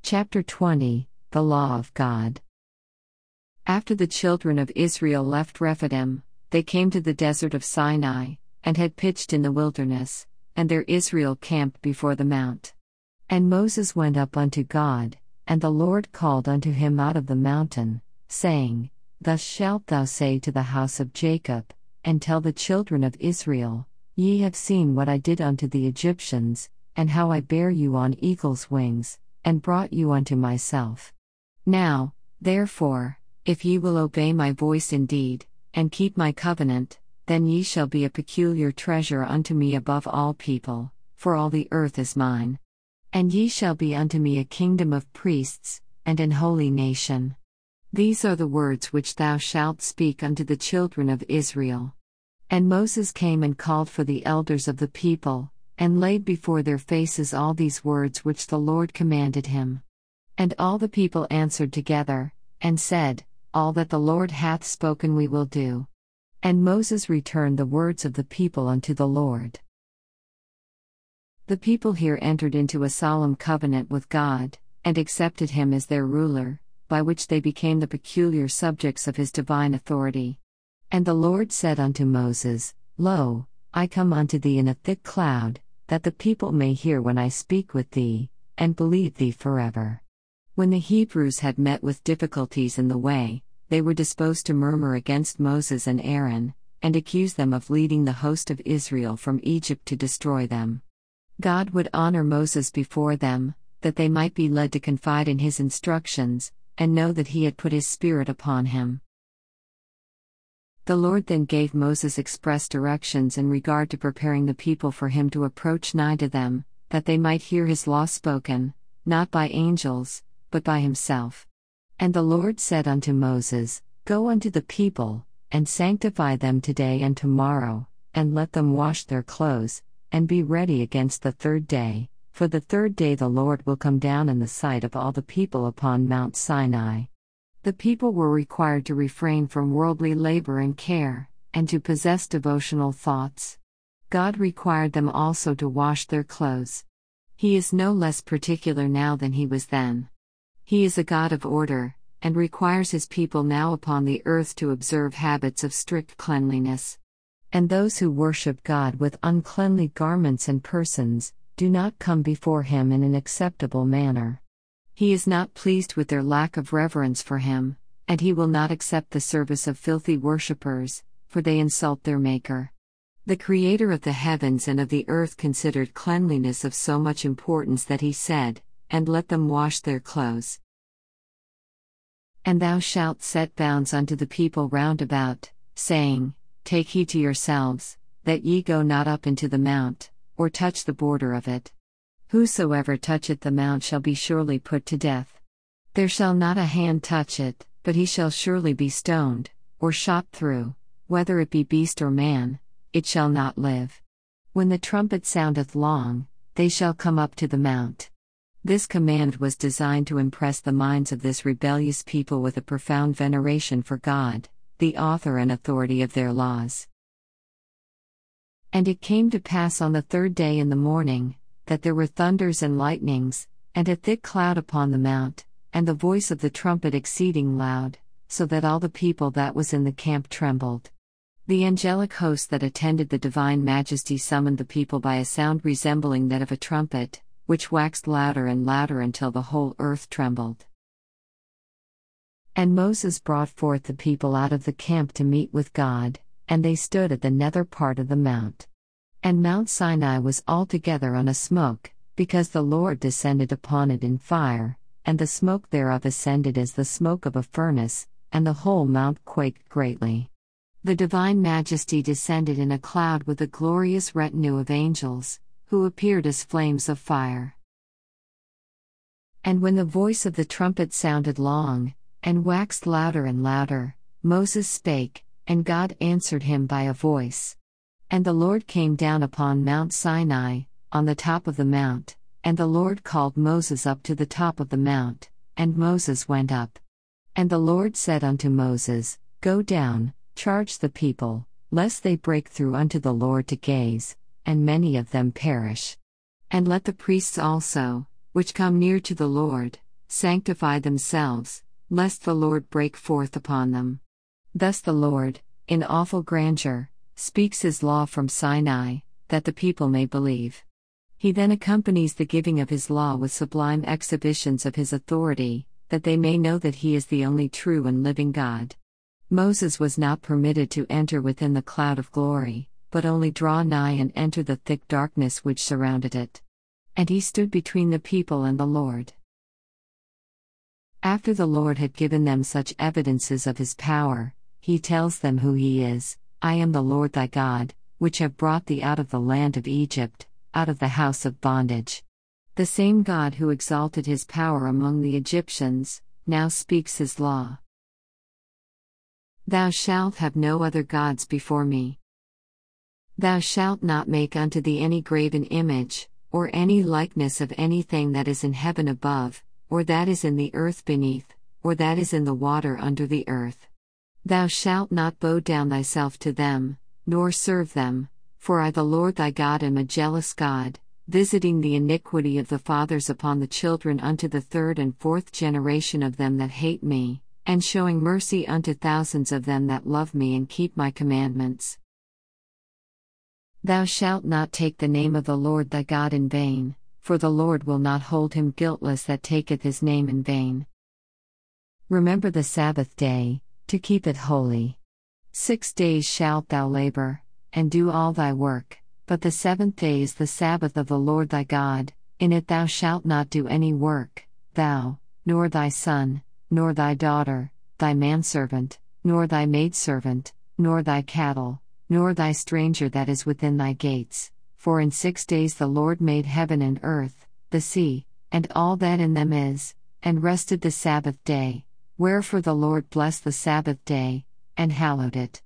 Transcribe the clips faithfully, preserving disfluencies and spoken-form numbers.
Chapter twenty The Law of God. After the children of Israel left Rephidim, they came to the desert of Sinai, and had pitched in the wilderness, and there Israel camped before the mount. And Moses went up unto God, and the Lord called unto him out of the mountain, saying, Thus shalt thou say to the house of Jacob, and tell the children of Israel, Ye have seen what I did unto the Egyptians, and how I bare you on eagle's wings, and brought you unto myself. Now, therefore, if ye will obey my voice indeed, and keep my covenant, then ye shall be a peculiar treasure unto me above all people, for all the earth is mine. And ye shall be unto me a kingdom of priests, and an holy nation. These are the words which thou shalt speak unto the children of Israel. And Moses came and called for the elders of the people, and laid before their faces all these words which the Lord commanded him. And all the people answered together, and said, All that the Lord hath spoken we will do. And Moses returned the words of the people unto the Lord. The people here entered into a solemn covenant with God, and accepted him as their ruler, by which they became the peculiar subjects of his divine authority. And the Lord said unto Moses, Lo, I come unto thee in a thick cloud, that the people may hear when I speak with thee, and believe thee forever. When the Hebrews had met with difficulties in the way, they were disposed to murmur against Moses and Aaron, and accuse them of leading the host of Israel from Egypt to destroy them. God would honor Moses before them, that they might be led to confide in his instructions, and know that he had put his Spirit upon him. The Lord then gave Moses express directions in regard to preparing the people for him to approach nigh to them, that they might hear his law spoken, not by angels, but by himself. And the Lord said unto Moses, Go unto the people, and sanctify them today and tomorrow, and let them wash their clothes, and be ready against the third day, for the third day the Lord will come down in the sight of all the people upon Mount Sinai. The people were required to refrain from worldly labor and care, and to possess devotional thoughts. God required them also to wash their clothes. He is no less particular now than he was then. He is a God of order, and requires his people now upon the earth to observe habits of strict cleanliness. And those who worship God with uncleanly garments and persons, do not come before him in an acceptable manner. He is not pleased with their lack of reverence for him, and he will not accept the service of filthy worshippers, for they insult their Maker. The Creator of the heavens and of the earth considered cleanliness of so much importance that he said, And let them wash their clothes. And thou shalt set bounds unto the people round about, saying, Take heed to yourselves, that ye go not up into the mount, or touch the border of it. Whosoever toucheth the mount shall be surely put to death. There shall not a hand touch it, but he shall surely be stoned, or shot through, whether it be beast or man, it shall not live. When the trumpet soundeth long, they shall come up to the mount. This command was designed to impress the minds of this rebellious people with a profound veneration for God, the author and authority of their laws. And it came to pass on the third day in the morning, that there were thunders and lightnings, and a thick cloud upon the mount, and the voice of the trumpet exceeding loud, so that all the people that was in the camp trembled. The angelic host that attended the divine majesty summoned the people by a sound resembling that of a trumpet, which waxed louder and louder until the whole earth trembled. And Moses brought forth the people out of the camp to meet with God, and they stood at the nether part of the mount. And Mount Sinai was altogether on a smoke, because the Lord descended upon it in fire, and the smoke thereof ascended as the smoke of a furnace, and the whole mount quaked greatly. The divine majesty descended in a cloud with a glorious retinue of angels, who appeared as flames of fire. And when the voice of the trumpet sounded long, and waxed louder and louder, Moses spake, and God answered him by a voice. And the Lord came down upon Mount Sinai, on the top of the mount, and the Lord called Moses up to the top of the mount, and Moses went up. And the Lord said unto Moses, Go down, charge the people, lest they break through unto the Lord to gaze, and many of them perish. And let the priests also, which come near to the Lord, sanctify themselves, lest the Lord break forth upon them. Thus the Lord, in awful grandeur, speaks his law from Sinai, that the people may believe. He then accompanies the giving of his law with sublime exhibitions of his authority, that they may know that he is the only true and living God. Moses was not permitted to enter within the cloud of glory, but only draw nigh and enter the thick darkness which surrounded it. And he stood between the people and the Lord. After the Lord had given them such evidences of his power, he tells them who he is: I am the Lord thy God, which have brought thee out of the land of Egypt, out of the house of bondage. The same God who exalted his power among the Egyptians, now speaks his law. Thou shalt have no other gods before me. Thou shalt not make unto thee any graven image, or any likeness of anything that is in heaven above, or that is in the earth beneath, or that is in the water under the earth. Thou shalt not bow down thyself to them, nor serve them, for I the Lord thy God am a jealous God, visiting the iniquity of the fathers upon the children unto the third and fourth generation of them that hate me, and showing mercy unto thousands of them that love me and keep my commandments. Thou shalt not take the name of the Lord thy God in vain, for the Lord will not hold him guiltless that taketh his name in vain. Remember the Sabbath day, to keep it holy. Six days shalt thou labor, and do all thy work, but the seventh day is the Sabbath of the Lord thy God. In it thou shalt not do any work, thou, nor thy son, nor thy daughter, thy manservant, nor thy maidservant, nor thy cattle, nor thy stranger that is within thy gates. For in six days the Lord made heaven and earth, the sea, and all that in them is, and rested the Sabbath day. Wherefore the Lord blessed the Sabbath day, and hallowed it.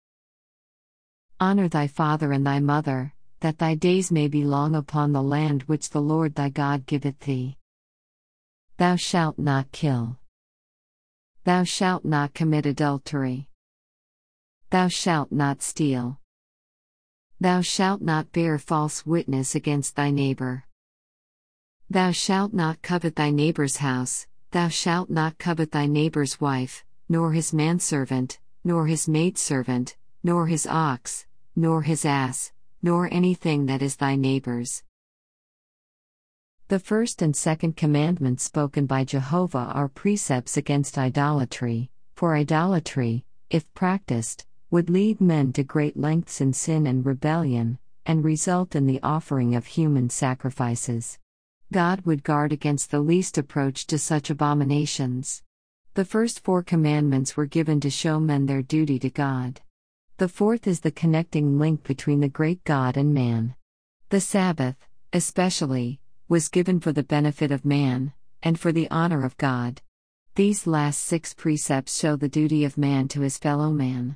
Honor thy father and thy mother, that thy days may be long upon the land which the Lord thy God giveth thee. Thou shalt not kill. Thou shalt not commit adultery. Thou shalt not steal. Thou shalt not bear false witness against thy neighbor. Thou shalt not covet thy neighbor's house. Thou shalt not covet thy neighbor's wife, nor his manservant, nor his maidservant, nor his ox, nor his ass, nor anything that is thy neighbor's. The first and second commandments spoken by Jehovah are precepts against idolatry, for idolatry, if practiced, would lead men to great lengths in sin and rebellion, and result in the offering of human sacrifices. God would guard against the least approach to such abominations. The first four commandments were given to show men their duty to God. The fourth is the connecting link between the great God and man. The Sabbath, especially, was given for the benefit of man, and for the honor of God. These last six precepts show the duty of man to his fellow man.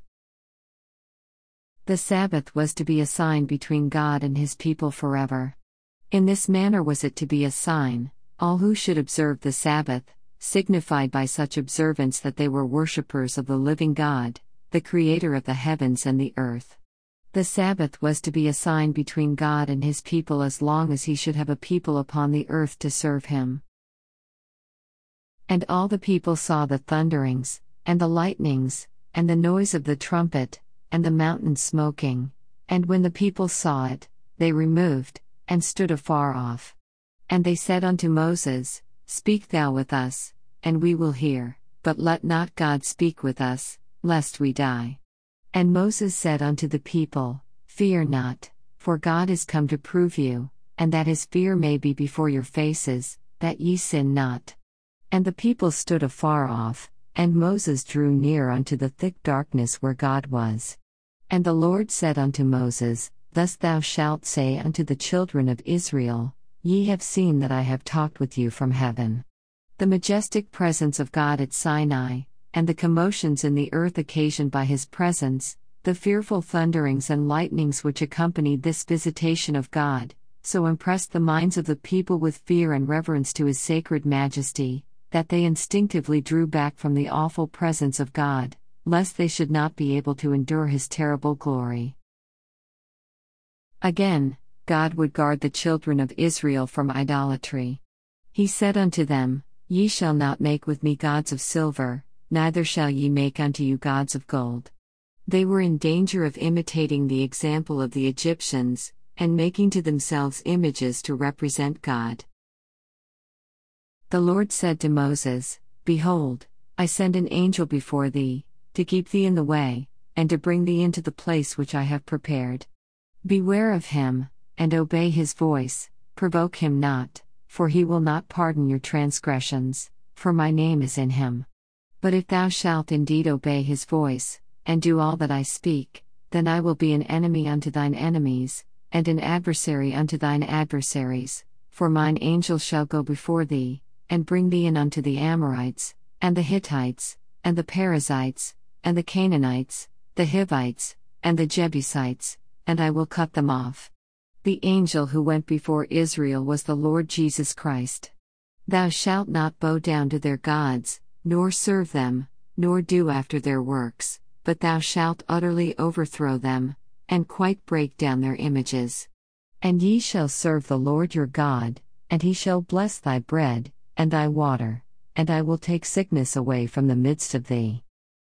The Sabbath was to be a sign between God and his people forever. In this manner was it to be a sign: all who should observe the Sabbath, signified by such observance that they were worshippers of the living God, the Creator of the heavens and the earth. The Sabbath was to be a sign between God and his people as long as he should have a people upon the earth to serve him. And all the people saw the thunderings, and the lightnings, and the noise of the trumpet, and the mountain smoking, and when the people saw it, they removed, and stood afar off. And they said unto Moses, Speak thou with us, and we will hear, but let not God speak with us, lest we die. And Moses said unto the people, Fear not, for God is come to prove you, and that his fear may be before your faces, that ye sin not. And the people stood afar off, and Moses drew near unto the thick darkness where God was. And the Lord said unto Moses, Thus thou shalt say unto the children of Israel, Ye have seen that I have talked with you from heaven. The majestic presence of God at Sinai, and the commotions in the earth occasioned by his presence, the fearful thunderings and lightnings which accompanied this visitation of God, so impressed the minds of the people with fear and reverence to his sacred majesty, that they instinctively drew back from the awful presence of God, lest they should not be able to endure his terrible glory. Again, God would guard the children of Israel from idolatry. He said unto them, Ye shall not make with me gods of silver, neither shall ye make unto you gods of gold. They were in danger of imitating the example of the Egyptians, and making to themselves images to represent God. The Lord said to Moses, Behold, I send an angel before thee, to keep thee in the way, and to bring thee into the place which I have prepared. Beware of him, and obey his voice, provoke him not, for he will not pardon your transgressions, for my name is in him. But if thou shalt indeed obey his voice, and do all that I speak, then I will be an enemy unto thine enemies, and an adversary unto thine adversaries, for mine angel shall go before thee, and bring thee in unto the Amorites, and the Hittites, and the Perizzites, and the Canaanites, the Hivites, and the Jebusites, and I will cut them off. The angel who went before Israel was the Lord Jesus Christ. Thou shalt not bow down to their gods, nor serve them, nor do after their works, but thou shalt utterly overthrow them, and quite break down their images. And ye shall serve the Lord your God, and he shall bless thy bread, and thy water, and I will take sickness away from the midst of thee.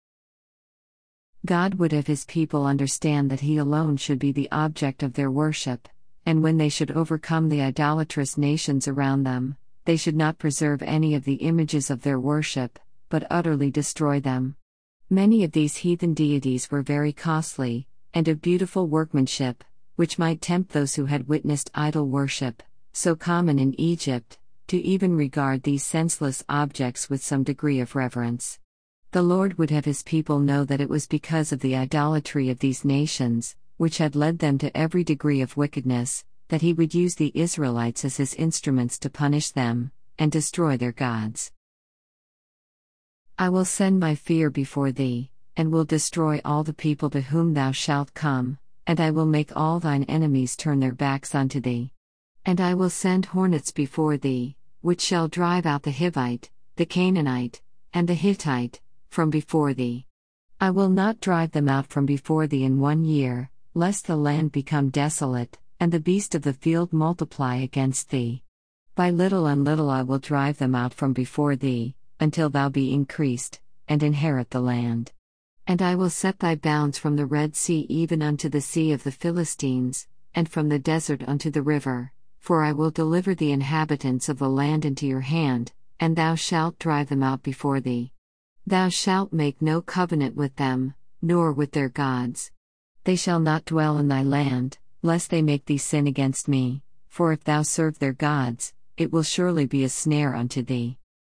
God would have his people understand that he alone should be the object of their worship, and when they should overcome the idolatrous nations around them, they should not preserve any of the images of their worship, but utterly destroy them. Many of these heathen deities were very costly, and of beautiful workmanship, which might tempt those who had witnessed idol worship, so common in Egypt, to even regard these senseless objects with some degree of reverence. The Lord would have his people know that it was because of the idolatry of these nations, which had led them to every degree of wickedness, that he would use the Israelites as his instruments to punish them, and destroy their gods. I will send my fear before thee, and will destroy all the people to whom thou shalt come, and I will make all thine enemies turn their backs unto thee. And I will send hornets before thee, which shall drive out the Hivite, the Canaanite, and the Hittite, from before thee. I will not drive them out from before thee in one year, lest the land become desolate, and the beast of the field multiply against thee. By little and little I will drive them out from before thee, until thou be increased, and inherit the land. And I will set thy bounds from the Red Sea even unto the sea of the Philistines, and from the desert unto the river, for I will deliver the inhabitants of the land into your hand, and thou shalt drive them out before thee. Thou shalt make no covenant with them, nor with their gods. They shall not dwell in thy land, lest they make thee sin against me, for if thou serve their gods, it will surely be a snare unto thee.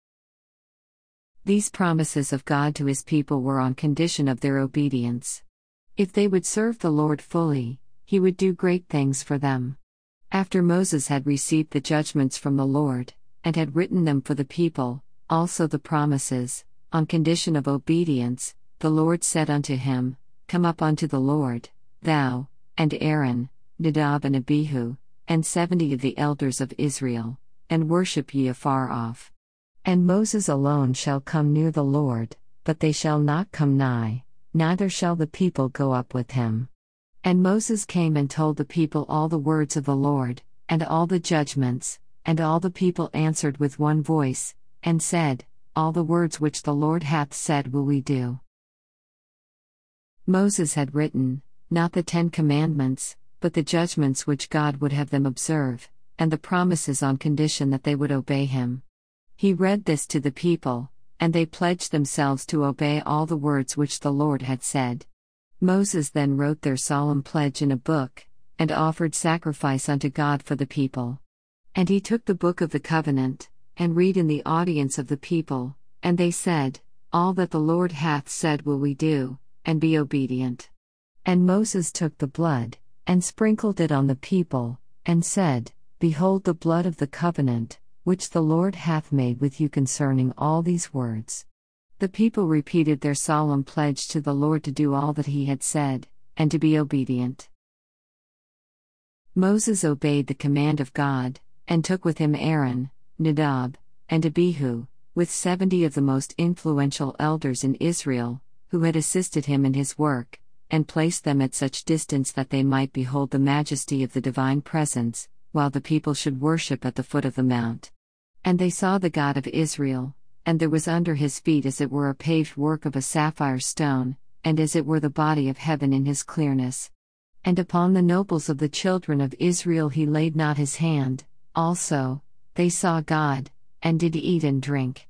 These promises of God to his people were on condition of their obedience. If they would serve the Lord fully, he would do great things for them. After Moses had received the judgments from the Lord, and had written them for the people, also the promises, on condition of obedience, the Lord said unto him, Come up unto the Lord, thou, and Aaron, Nadab and Abihu, and seventy of the elders of Israel, and worship ye afar off. And Moses alone shall come near the Lord, but they shall not come nigh, neither shall the people go up with him. And Moses came and told the people all the words of the Lord, and all the judgments, and all the people answered with one voice, and said, All the words which the Lord hath said will we do. Moses had written, not the Ten Commandments, but the judgments which God would have them observe, and the promises on condition that they would obey him. He read this to the people, and they pledged themselves to obey all the words which the Lord had said. Moses then wrote their solemn pledge in a book, and offered sacrifice unto God for the people. And he took the book of the covenant, and read in the audience of the people, and they said, All that the Lord hath said will we do, and be obedient. And Moses took the blood, and sprinkled it on the people, and said, Behold the blood of the covenant, which the Lord hath made with you concerning all these words. The people repeated their solemn pledge to the Lord to do all that he had said, and to be obedient. Moses obeyed the command of God, and took with him Aaron, Nadab, and Abihu, with seventy of the most influential elders in Israel, who had assisted him in his work, and placed them at such distance that they might behold the majesty of the divine presence, while the people should worship at the foot of the mount. And they saw the God of Israel, and there was under his feet as it were a paved work of a sapphire stone, and as it were the body of heaven in his clearness. And upon the nobles of the children of Israel he laid not his hand, also, they saw God, and did eat and drink.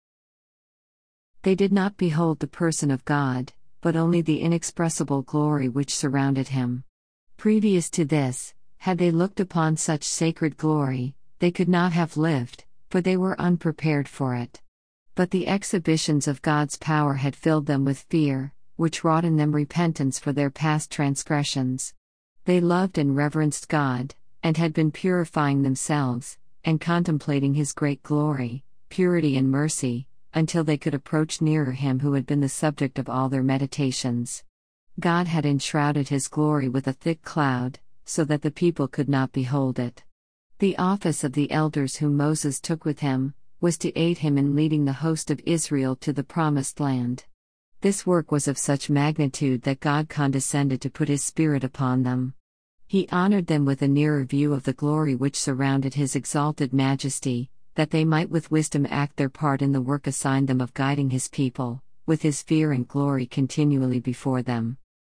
They did not behold the person of God, but only the inexpressible glory which surrounded him. Previous to this, had they looked upon such sacred glory, they could not have lived, for they were unprepared for it. But the exhibitions of God's power had filled them with fear, which wrought in them repentance for their past transgressions. They loved and reverenced God, and had been purifying themselves, and contemplating his great glory, purity and mercy, until they could approach nearer him who had been the subject of all their meditations. God had enshrouded his glory with a thick cloud, so that the people could not behold it. The office of the elders whom Moses took with him, was to aid him in leading the host of Israel to the promised land. This work was of such magnitude that God condescended to put his Spirit upon them. He honored them with a nearer view of the glory which surrounded his exalted majesty, that they might with wisdom act their part in the work assigned them of guiding his people, with his fear and glory continually before them.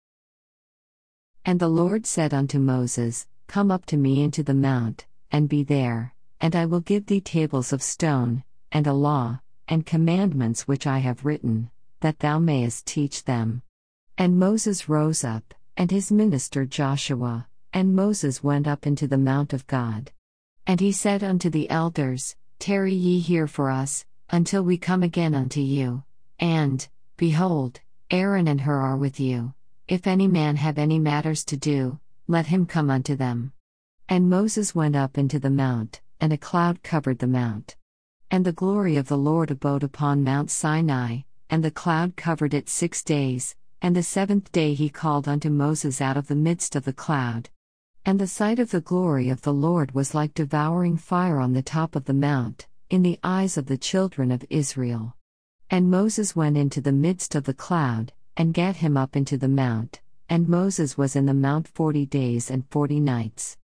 And the Lord said unto Moses, Come up to me into the mount, and be there, and I will give thee tables of stone, and a law, and commandments which I have written, that thou mayest teach them. And Moses rose up, and his minister Joshua, and Moses went up into the mount of God. And he said unto the elders, Tarry ye here for us, until we come again unto you. And, behold, Aaron and Hur are with you. If any man have any matters to do, let him come unto them. And Moses went up into the mount, and a cloud covered the mount. And the glory of the Lord abode upon Mount Sinai, and the cloud covered it six days, and the seventh day he called unto Moses out of the midst of the cloud. And the sight of the glory of the Lord was like devouring fire on the top of the mount, in the eyes of the children of Israel. And Moses went into the midst of the cloud, and gat him up into the mount, and Moses was in the mount forty days and forty nights.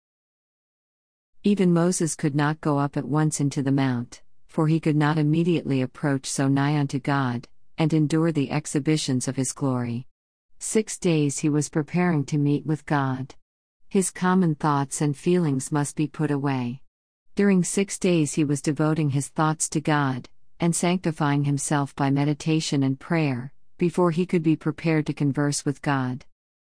Even Moses could not go up at once into the mount, for he could not immediately approach so nigh unto God, and endure the exhibitions of his glory. Six days he was preparing to meet with God. His common thoughts and feelings must be put away. During six days he was devoting his thoughts to God, and sanctifying himself by meditation and prayer, before he could be prepared to converse with God.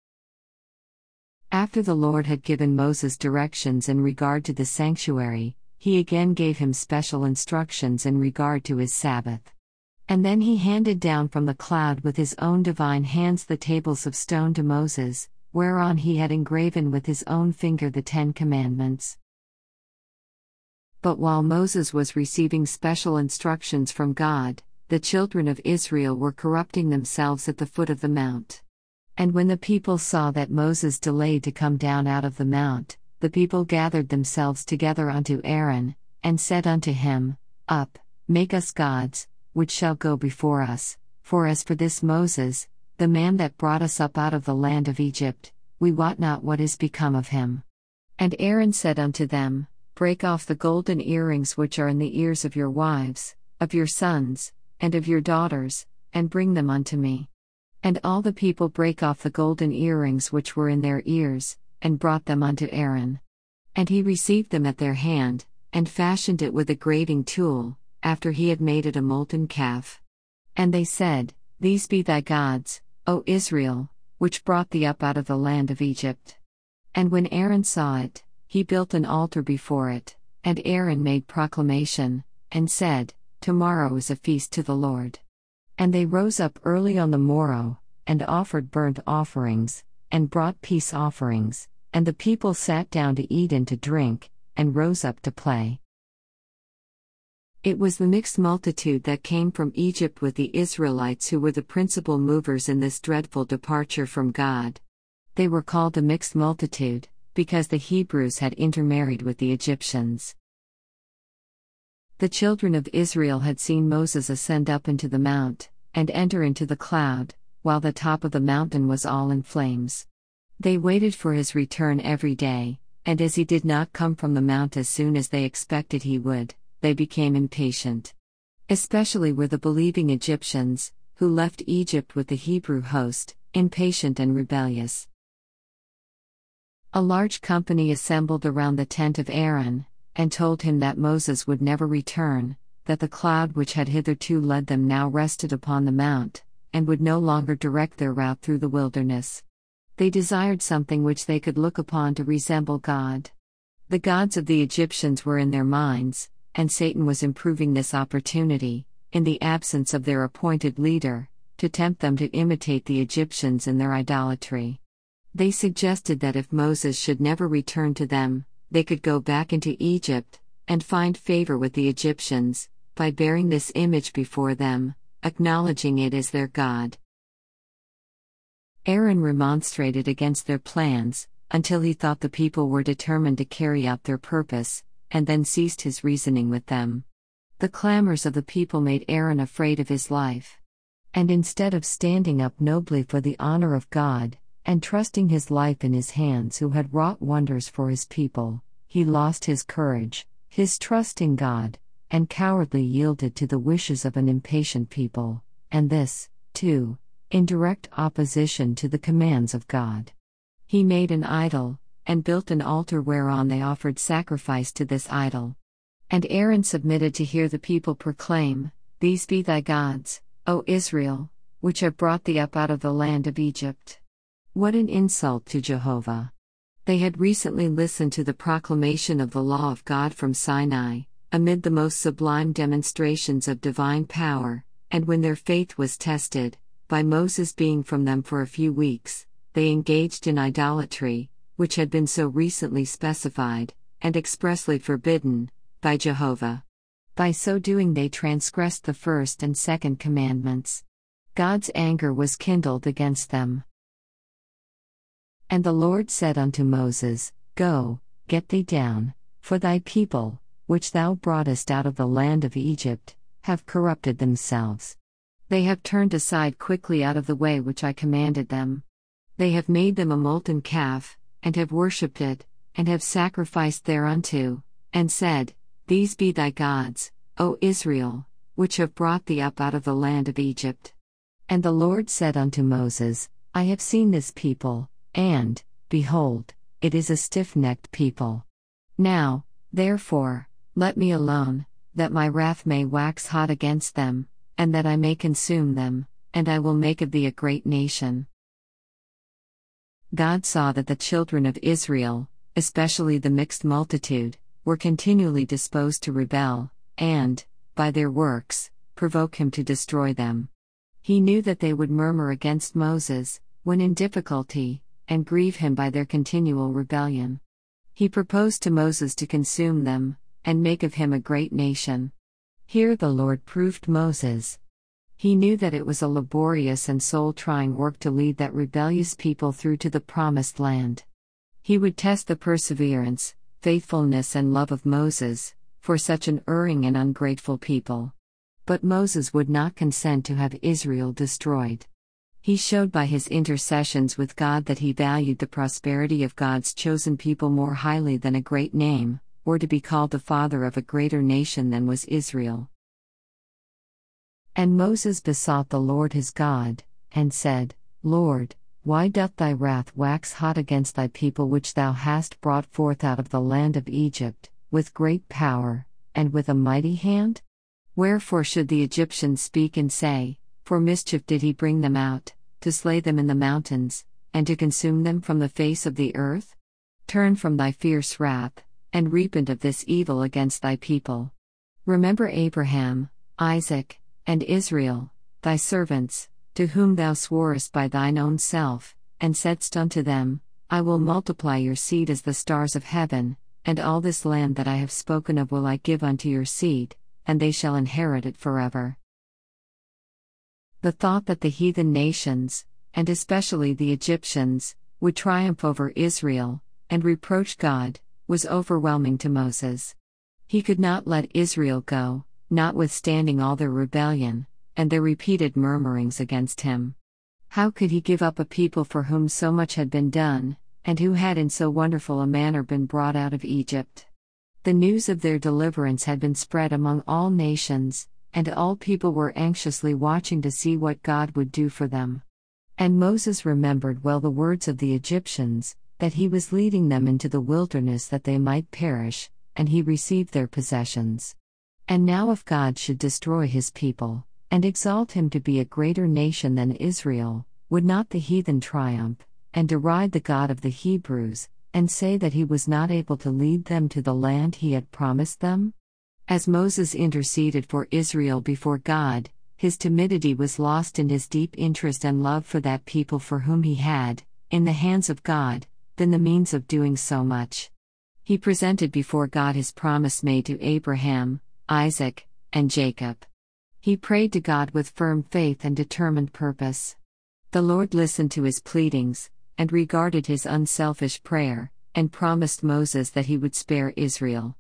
After the Lord had given Moses directions in regard to the sanctuary, he again gave him special instructions in regard to his Sabbath. And then he handed down from the cloud with his own divine hands the tables of stone to Moses, whereon he had engraven with his own finger the Ten Commandments. But while Moses was receiving special instructions from God, the children of Israel were corrupting themselves at the foot of the mount. And when the people saw that Moses delayed to come down out of the mount, the people gathered themselves together unto Aaron, and said unto him, Up, make us gods, which shall go before us, for as for this Moses, the man that brought us up out of the land of Egypt, we wot not what is become of him. And Aaron said unto them, Break off the golden earrings which are in the ears of your wives, of your sons, and of your daughters, and bring them unto me. And all the people brake off the golden earrings which were in their ears, and brought them unto Aaron. And he received them at their hand, and fashioned it with a graving tool, after he had made it a molten calf. And they said, These be thy gods, O Israel, which brought thee up out of the land of Egypt. And when Aaron saw it, he built an altar before it, and Aaron made proclamation, and said, Tomorrow is a feast to the Lord. And they rose up early on the morrow, and offered burnt offerings, and brought peace offerings, and the people sat down to eat and to drink, and rose up to play. It was the mixed multitude that came from Egypt with the Israelites who were the principal movers in this dreadful departure from God. They were called a mixed multitude, because the Hebrews had intermarried with the Egyptians. The children of Israel had seen Moses ascend up into the mount, and enter into the cloud, while the top of the mountain was all in flames. They waited for his return every day, and as he did not come from the mount as soon as they expected he would, they became impatient. Especially were the believing Egyptians, who left Egypt with the Hebrew host, impatient and rebellious. A large company assembled around the tent of Aaron, and told him that Moses would never return, that the cloud which had hitherto led them now rested upon the mount, and would no longer direct their route through the wilderness. They desired something which they could look upon to resemble God. The gods of the Egyptians were in their minds, and Satan was improving this opportunity, in the absence of their appointed leader, to tempt them to imitate the Egyptians in their idolatry. They suggested that if Moses should never return to them, they could go back into Egypt, and find favor with the Egyptians, by bearing this image before them, acknowledging it as their God. Aaron remonstrated against their plans, until he thought the people were determined to carry out their purpose, and then ceased his reasoning with them. The clamors of the people made Aaron afraid of his life. And instead of standing up nobly for the honor of God, and trusting his life in his hands who had wrought wonders for his people, he lost his courage, his trust in God, and cowardly yielded to the wishes of an impatient people, and this, too, in direct opposition to the commands of God. He made an idol, and built an altar whereon they offered sacrifice to this idol. And Aaron submitted to hear the people proclaim, "These be thy gods, O Israel, which have brought thee up out of the land of Egypt." What an insult to Jehovah! They had recently listened to the proclamation of the law of God from Sinai, amid the most sublime demonstrations of divine power, and when their faith was tested, by Moses being from them for a few weeks, they engaged in idolatry, which had been so recently specified, and expressly forbidden, by Jehovah. By so doing they transgressed the first and second commandments. God's anger was kindled against them. And the Lord said unto Moses, Go, get thee down, for thy people, which thou broughtest out of the land of Egypt, have corrupted themselves. They have turned aside quickly out of the way which I commanded them. They have made them a molten calf, and have worshipped it, and have sacrificed thereunto, and said, These be thy gods, O Israel, which have brought thee up out of the land of Egypt. And the Lord said unto Moses, I have seen this people, and, behold, it is a stiff-necked people. Now, therefore, let me alone, that my wrath may wax hot against them, and that I may consume them, and I will make of thee a great nation. God saw that the children of Israel, especially the mixed multitude, were continually disposed to rebel, and, by their works, provoke him to destroy them. He knew that they would murmur against Moses, when in difficulty, and grieve him by their continual rebellion. He proposed to Moses to consume them, and make of him a great nation. Here the Lord proved Moses. He knew that it was a laborious and soul-trying work to lead that rebellious people through to the promised land. He would test the perseverance, faithfulness and love of Moses, for such an erring and ungrateful people. But Moses would not consent to have Israel destroyed. He showed by his intercessions with God that he valued the prosperity of God's chosen people more highly than a great name, or to be called the father of a greater nation than was Israel. And Moses besought the Lord his God, and said, Lord, why doth thy wrath wax hot against thy people which thou hast brought forth out of the land of Egypt, with great power, and with a mighty hand? Wherefore should the Egyptians speak and say, For mischief did he bring them out, to slay them in the mountains, and to consume them from the face of the earth? Turn from thy fierce wrath, and repent of this evil against thy people. Remember Abraham, Isaac, and Israel, thy servants, to whom thou sworest by thine own self, and saidst unto them, I will multiply your seed as the stars of heaven, and all this land that I have spoken of will I give unto your seed, and they shall inherit it forever. The thought that the heathen nations, and especially the Egyptians, would triumph over Israel, and reproach God, was overwhelming to Moses. He could not let Israel go, notwithstanding all their rebellion, and their repeated murmurings against him. How could he give up a people for whom so much had been done, and who had in so wonderful a manner been brought out of Egypt? The news of their deliverance had been spread among all nations, and all people were anxiously watching to see what God would do for them. And Moses remembered well the words of the Egyptians, that he was leading them into the wilderness that they might perish, and he received their possessions. And now if God should destroy his people, and exalt him to be a greater nation than Israel, would not the heathen triumph, and deride the God of the Hebrews, and say that he was not able to lead them to the land he had promised them? As Moses interceded for Israel before God, his timidity was lost in his deep interest and love for that people for whom he had, in the hands of God, been the means of doing so much. He presented before God his promise made to Abraham, Isaac, and Jacob. He prayed to God with firm faith and determined purpose. The Lord listened to his pleadings, and regarded his unselfish prayer, and promised Moses that he would spare Israel.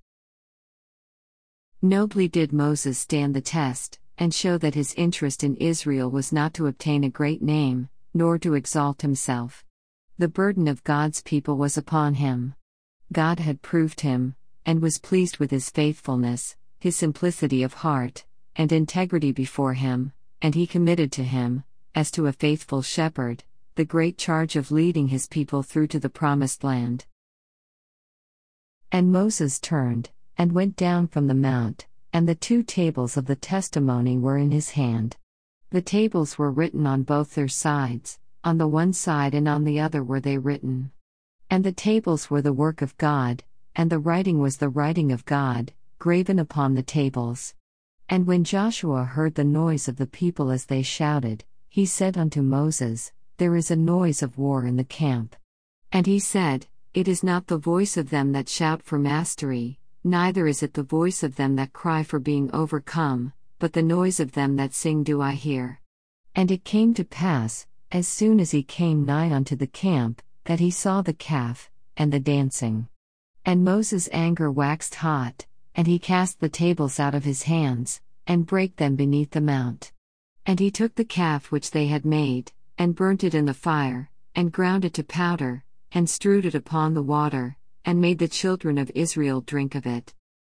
Nobly did Moses stand the test, and show that his interest in Israel was not to obtain a great name, nor to exalt himself. The burden of God's people was upon him. God had proved him, and was pleased with his faithfulness, his simplicity of heart, and integrity before him, and he committed to him, as to a faithful shepherd, the great charge of leading his people through to the promised land. And Moses turned, and went down from the mount, and the two tables of the testimony were in his hand. The tables were written on both their sides, on the one side and on the other were they written. And the tables were the work of God, and the writing was the writing of God, graven upon the tables. And when Joshua heard the noise of the people as they shouted, he said unto Moses, There is a noise of war in the camp. And he said, It is not the voice of them that shout for mastery, neither is it the voice of them that cry for being overcome, but the noise of them that sing do I hear. And it came to pass, as soon as he came nigh unto the camp, that he saw the calf, and the dancing. And Moses' anger waxed hot, and he cast the tables out of his hands, and brake them beneath the mount. And he took the calf which they had made, and burnt it in the fire, and ground it to powder, and strewed it upon the water, and made the children of Israel drink of it.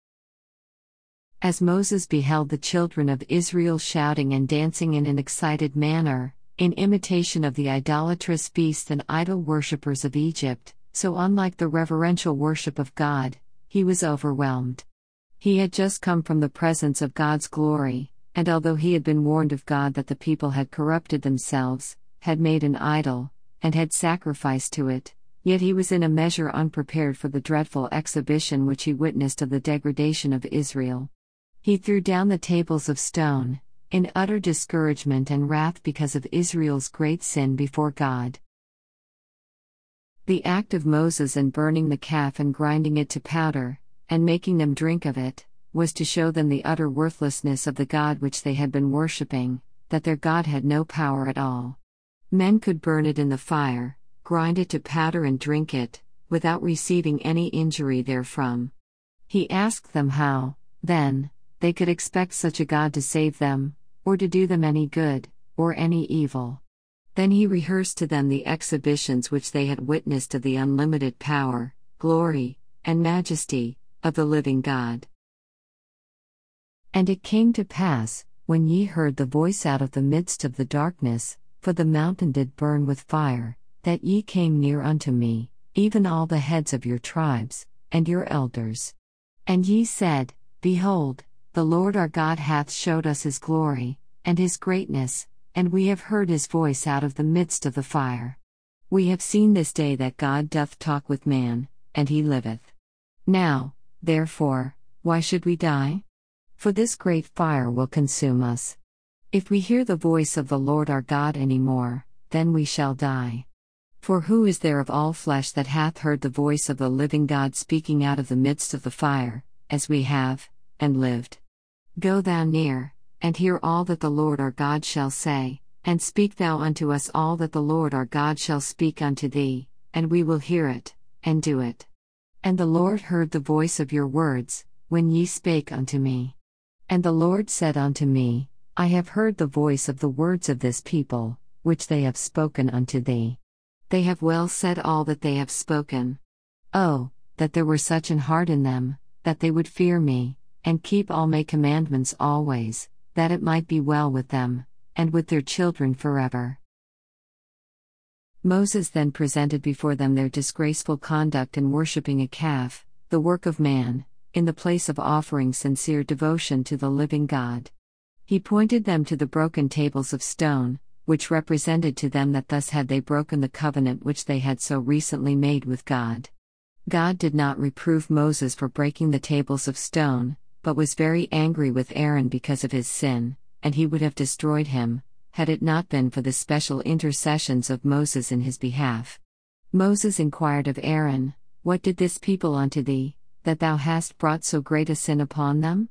As Moses beheld the children of Israel shouting and dancing in an excited manner, in imitation of the idolatrous beasts and idol worshippers of Egypt, so unlike the reverential worship of God, he was overwhelmed. He had just come from the presence of God's glory, and although he had been warned of God that the people had corrupted themselves, had made an idol, and had sacrificed to it, yet he was in a measure unprepared for the dreadful exhibition which he witnessed of the degradation of Israel. He threw down the tables of stone, in utter discouragement and wrath because of Israel's great sin before God. The act of Moses in burning the calf and grinding it to powder, and making them drink of it, was to show them the utter worthlessness of the God which they had been worshipping, that their God had no power at all. Men could burn it in the fire, grind it to powder and drink it, without receiving any injury therefrom. He asked them how, then, they could expect such a God to save them, or to do them any good, or any evil. Then he rehearsed to them the exhibitions which they had witnessed of the unlimited power, glory, and majesty, of the living God. And it came to pass, when ye heard the voice out of the midst of the darkness, for the mountain did burn with fire, that ye came near unto me, even all the heads of your tribes, and your elders. And ye said, Behold, the Lord our God hath showed us his glory, and his greatness, and we have heard his voice out of the midst of the fire. We have seen this day that God doth talk with man, and he liveth. Now, therefore, why should we die? For this great fire will consume us. If we hear the voice of the Lord our God any more, then we shall die. For who is there of all flesh that hath heard the voice of the living God speaking out of the midst of the fire, as we have, and lived? Go thou near, and hear all that the Lord our God shall say, and speak thou unto us all that the Lord our God shall speak unto thee, and we will hear it, and do it. And the Lord heard the voice of your words, when ye spake unto me. And the Lord said unto me, I have heard the voice of the words of this people, which they have spoken unto thee. They have well said all that they have spoken. Oh, that there were such an heart in them, that they would fear me, and keep all my commandments always, that it might be well with them, and with their children forever. Moses then presented before them their disgraceful conduct in worshipping a calf, the work of man, in the place of offering sincere devotion to the living God. He pointed them to the broken tables of stone, which represented to them that thus had they broken the covenant which they had so recently made with God. God did not reprove Moses for breaking the tables of stone, but was very angry with Aaron because of his sin, and he would have destroyed him, had it not been for the special intercessions of Moses in his behalf. Moses inquired of Aaron, "What did this people unto thee, that thou hast brought so great a sin upon them?"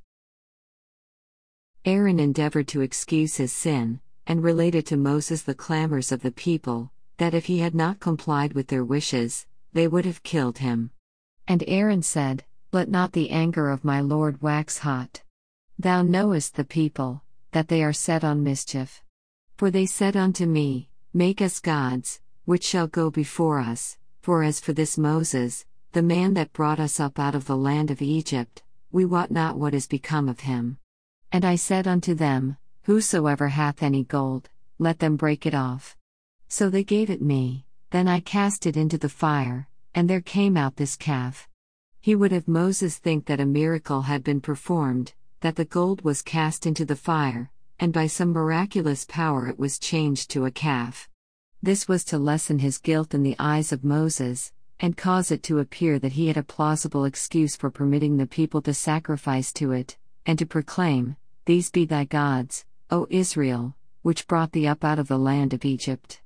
Aaron endeavored to excuse his sin, and related to Moses the clamors of the people, that if he had not complied with their wishes, they would have killed him. And Aaron said, "Let not the anger of my Lord wax hot. Thou knowest the people, that they are set on mischief. For they said unto me, Make us gods, which shall go before us, for as for this Moses, the man that brought us up out of the land of Egypt, we wot not what is become of him. And I said unto them, Whosoever hath any gold, let them break it off. So they gave it me, then I cast it into the fire, and there came out this calf." He would have Moses think that a miracle had been performed, that the gold was cast into the fire, and by some miraculous power it was changed to a calf. This was to lessen his guilt in the eyes of Moses, and cause it to appear that he had a plausible excuse for permitting the people to sacrifice to it, and to proclaim, "These be thy gods, O Israel, which brought thee up out of the land of Egypt."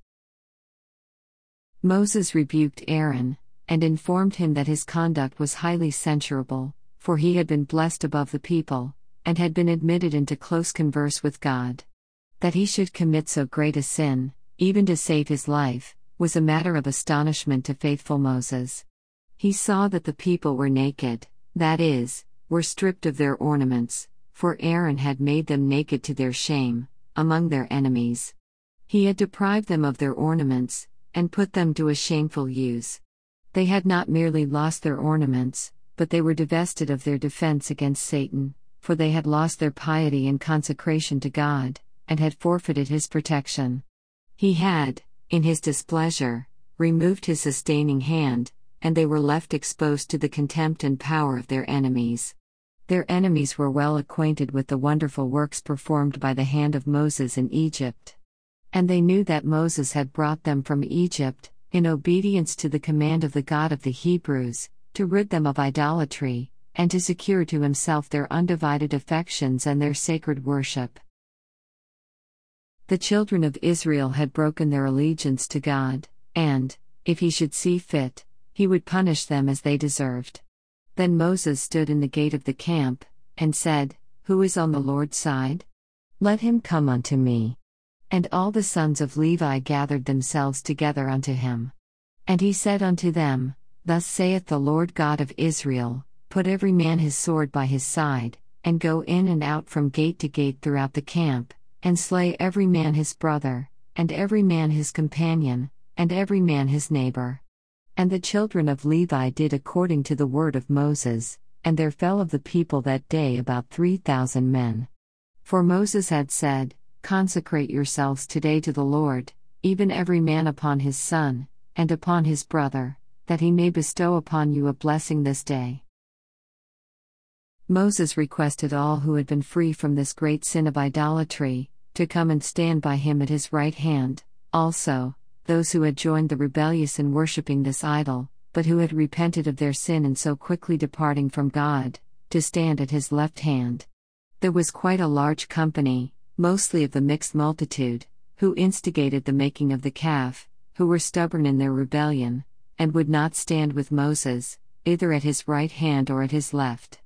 Moses rebuked Aaron, and informed him that his conduct was highly censurable, for he had been blessed above the people, and had been admitted into close converse with God. That he should commit so great a sin, even to save his life, was a matter of astonishment to faithful Moses. He saw that the people were naked, that is, were stripped of their ornaments, for Aaron had made them naked to their shame, among their enemies. He had deprived them of their ornaments, and put them to a shameful use. They had not merely lost their ornaments, but they were divested of their defense against Satan, for they had lost their piety and consecration to God, and had forfeited his protection. He had, in his displeasure, removed his sustaining hand, and they were left exposed to the contempt and power of their enemies. Their enemies were well acquainted with the wonderful works performed by the hand of Moses in Egypt. And they knew that Moses had brought them from Egypt, in obedience to the command of the God of the Hebrews, to rid them of idolatry, and to secure to himself their undivided affections and their sacred worship. The children of Israel had broken their allegiance to God, and, if he should see fit, he would punish them as they deserved. Then Moses stood in the gate of the camp, and said, Who is on the Lord's side? Let him come unto me. And all the sons of Levi gathered themselves together unto him. And he said unto them, Thus saith the Lord God of Israel, Put every man his sword by his side, and go in and out from gate to gate throughout the camp, and slay every man his brother, and every man his companion, and every man his neighbor. And the children of Levi did according to the word of Moses, and there fell of the people that day about three thousand men. For Moses had said, Consecrate yourselves today to the Lord, even every man upon his son, and upon his brother, that he may bestow upon you a blessing this day. Moses requested all who had been free from this great sin of idolatry, to come and stand by him at his right hand, also, those who had joined the rebellious in worshipping this idol, but who had repented of their sin and so quickly departing from God, to stand at his left hand. There was quite a large company, mostly of the mixed multitude, who instigated the making of the calf, who were stubborn in their rebellion, and would not stand with Moses, either at his right hand or at his left.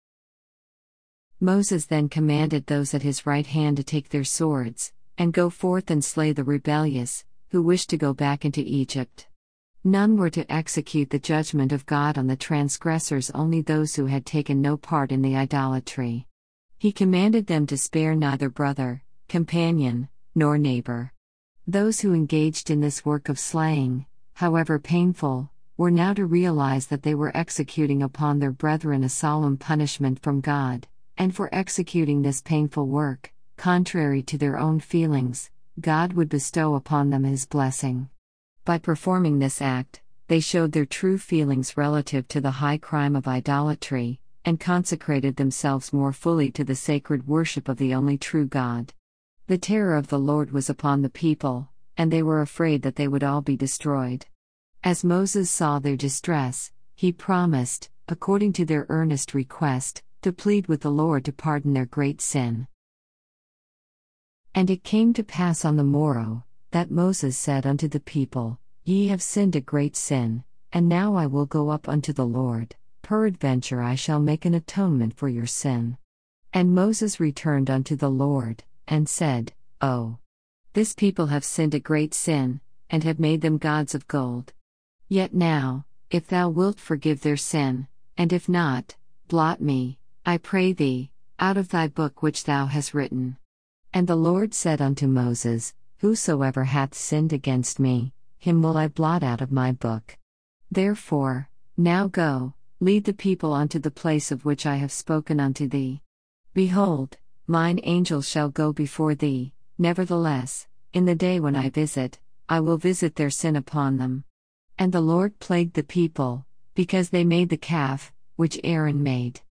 Moses then commanded those at his right hand to take their swords, and go forth and slay the rebellious, who wished to go back into Egypt. None were to execute the judgment of God on the transgressors, only those who had taken no part in the idolatry. He commanded them to spare neither brother, companion, nor neighbor. Those who engaged in this work of slaying, however painful, were now to realize that they were executing upon their brethren a solemn punishment from God, and for executing this painful work, contrary to their own feelings, God would bestow upon them His blessing. By performing this act, they showed their true feelings relative to the high crime of idolatry, and consecrated themselves more fully to the sacred worship of the only true God. The terror of the Lord was upon the people, and they were afraid that they would all be destroyed. As Moses saw their distress, he promised, according to their earnest request, to plead with the Lord to pardon their great sin. And it came to pass on the morrow, that Moses said unto the people, Ye have sinned a great sin, and now I will go up unto the Lord, peradventure I shall make an atonement for your sin. And Moses returned unto the Lord, and said, O, this people have sinned a great sin, and have made them gods of gold. Yet now, if thou wilt forgive their sin, and if not, blot me, I pray thee, out of thy book which thou hast written. And the Lord said unto Moses, Whosoever hath sinned against me, him will I blot out of my book. Therefore, now go, lead the people unto the place of which I have spoken unto thee. Behold, mine angel shall go before thee, nevertheless, in the day when I visit, I will visit their sin upon them. And the Lord plagued the people, because they made the calf, which Aaron made.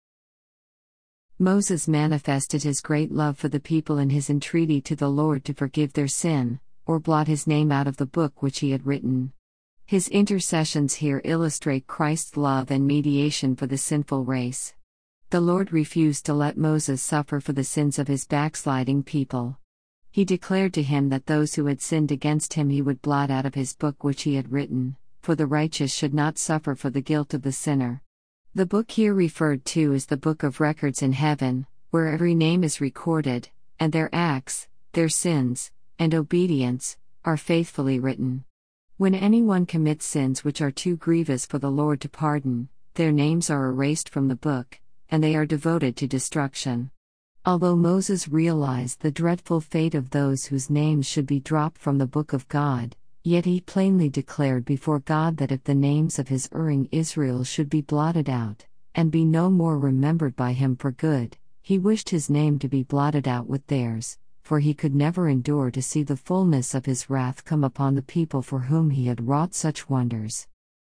Moses manifested his great love for the people in his entreaty to the Lord to forgive their sin, or blot his name out of the book which he had written. His intercessions here illustrate Christ's love and mediation for the sinful race. The Lord refused to let Moses suffer for the sins of his backsliding people. He declared to him that those who had sinned against him he would blot out of his book which he had written, for the righteous should not suffer for the guilt of the sinner. The book here referred to is the book of records in heaven, where every name is recorded, and their acts, their sins, and obedience, are faithfully written. When anyone commits sins which are too grievous for the Lord to pardon, their names are erased from the book, and they are devoted to destruction. Although Moses realized the dreadful fate of those whose names should be dropped from the book of God, yet he plainly declared before God that if the names of his erring Israel should be blotted out, and be no more remembered by him for good, he wished his name to be blotted out with theirs, for he could never endure to see the fullness of his wrath come upon the people for whom he had wrought such wonders.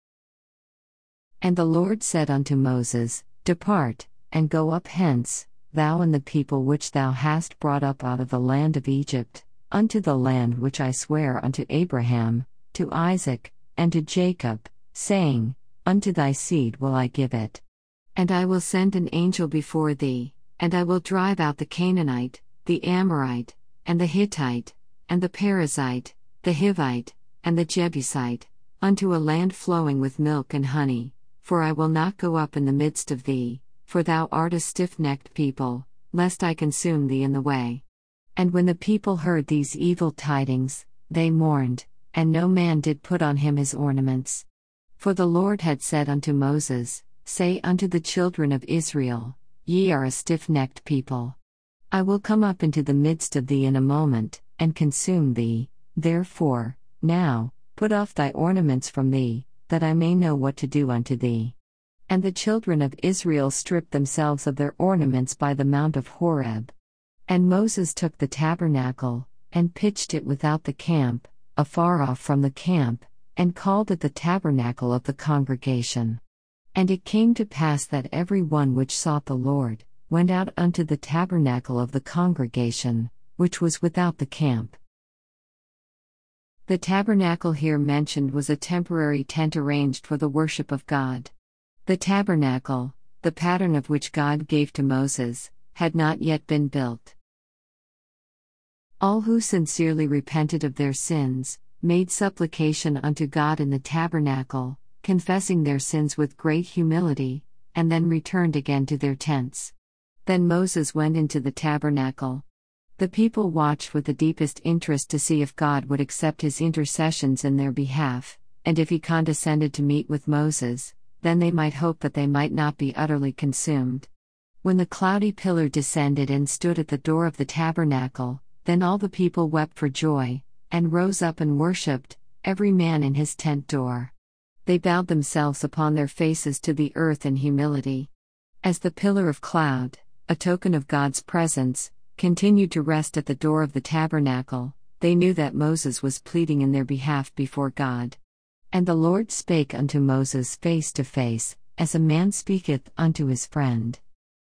And the Lord said unto Moses, Depart, and go up hence, thou and the people which thou hast brought up out of the land of Egypt, unto the land which I swear unto Abraham, to Isaac, and to Jacob, saying, Unto thy seed will I give it. And I will send an angel before thee, and I will drive out the Canaanite, the Amorite, and the Hittite, and the Perizzite, the Hivite, and the Jebusite, unto a land flowing with milk and honey, for I will not go up in the midst of thee, for thou art a stiff-necked people, lest I consume thee in the way. And when the people heard these evil tidings, they mourned, and no man did put on him his ornaments. For the Lord had said unto Moses, Say unto the children of Israel, Ye are a stiff-necked people. I will come up into the midst of thee in a moment, and consume thee, therefore, now, put off thy ornaments from thee, that I may know what to do unto thee. And the children of Israel stripped themselves of their ornaments by the mount of Horeb. And Moses took the tabernacle, and pitched it without the camp, afar off from the camp, and called it the tabernacle of the congregation. And it came to pass that every one which sought the Lord, went out unto the tabernacle of the congregation, which was without the camp. The tabernacle here mentioned was a temporary tent arranged for the worship of God. The tabernacle, the pattern of which God gave to Moses, had not yet been built. All who sincerely repented of their sins, made supplication unto God in the tabernacle, confessing their sins with great humility, and then returned again to their tents. Then Moses went into the tabernacle. The people watched with the deepest interest to see if God would accept his intercessions in their behalf, and if he condescended to meet with Moses, then they might hope that they might not be utterly consumed. When the cloudy pillar descended and stood at the door of the tabernacle, then all the people wept for joy, and rose up and worshipped, every man in his tent door. They bowed themselves upon their faces to the earth in humility. As the pillar of cloud, a token of God's presence, continued to rest at the door of the tabernacle, they knew that Moses was pleading in their behalf before God. And the Lord spake unto Moses face to face, as a man speaketh unto his friend.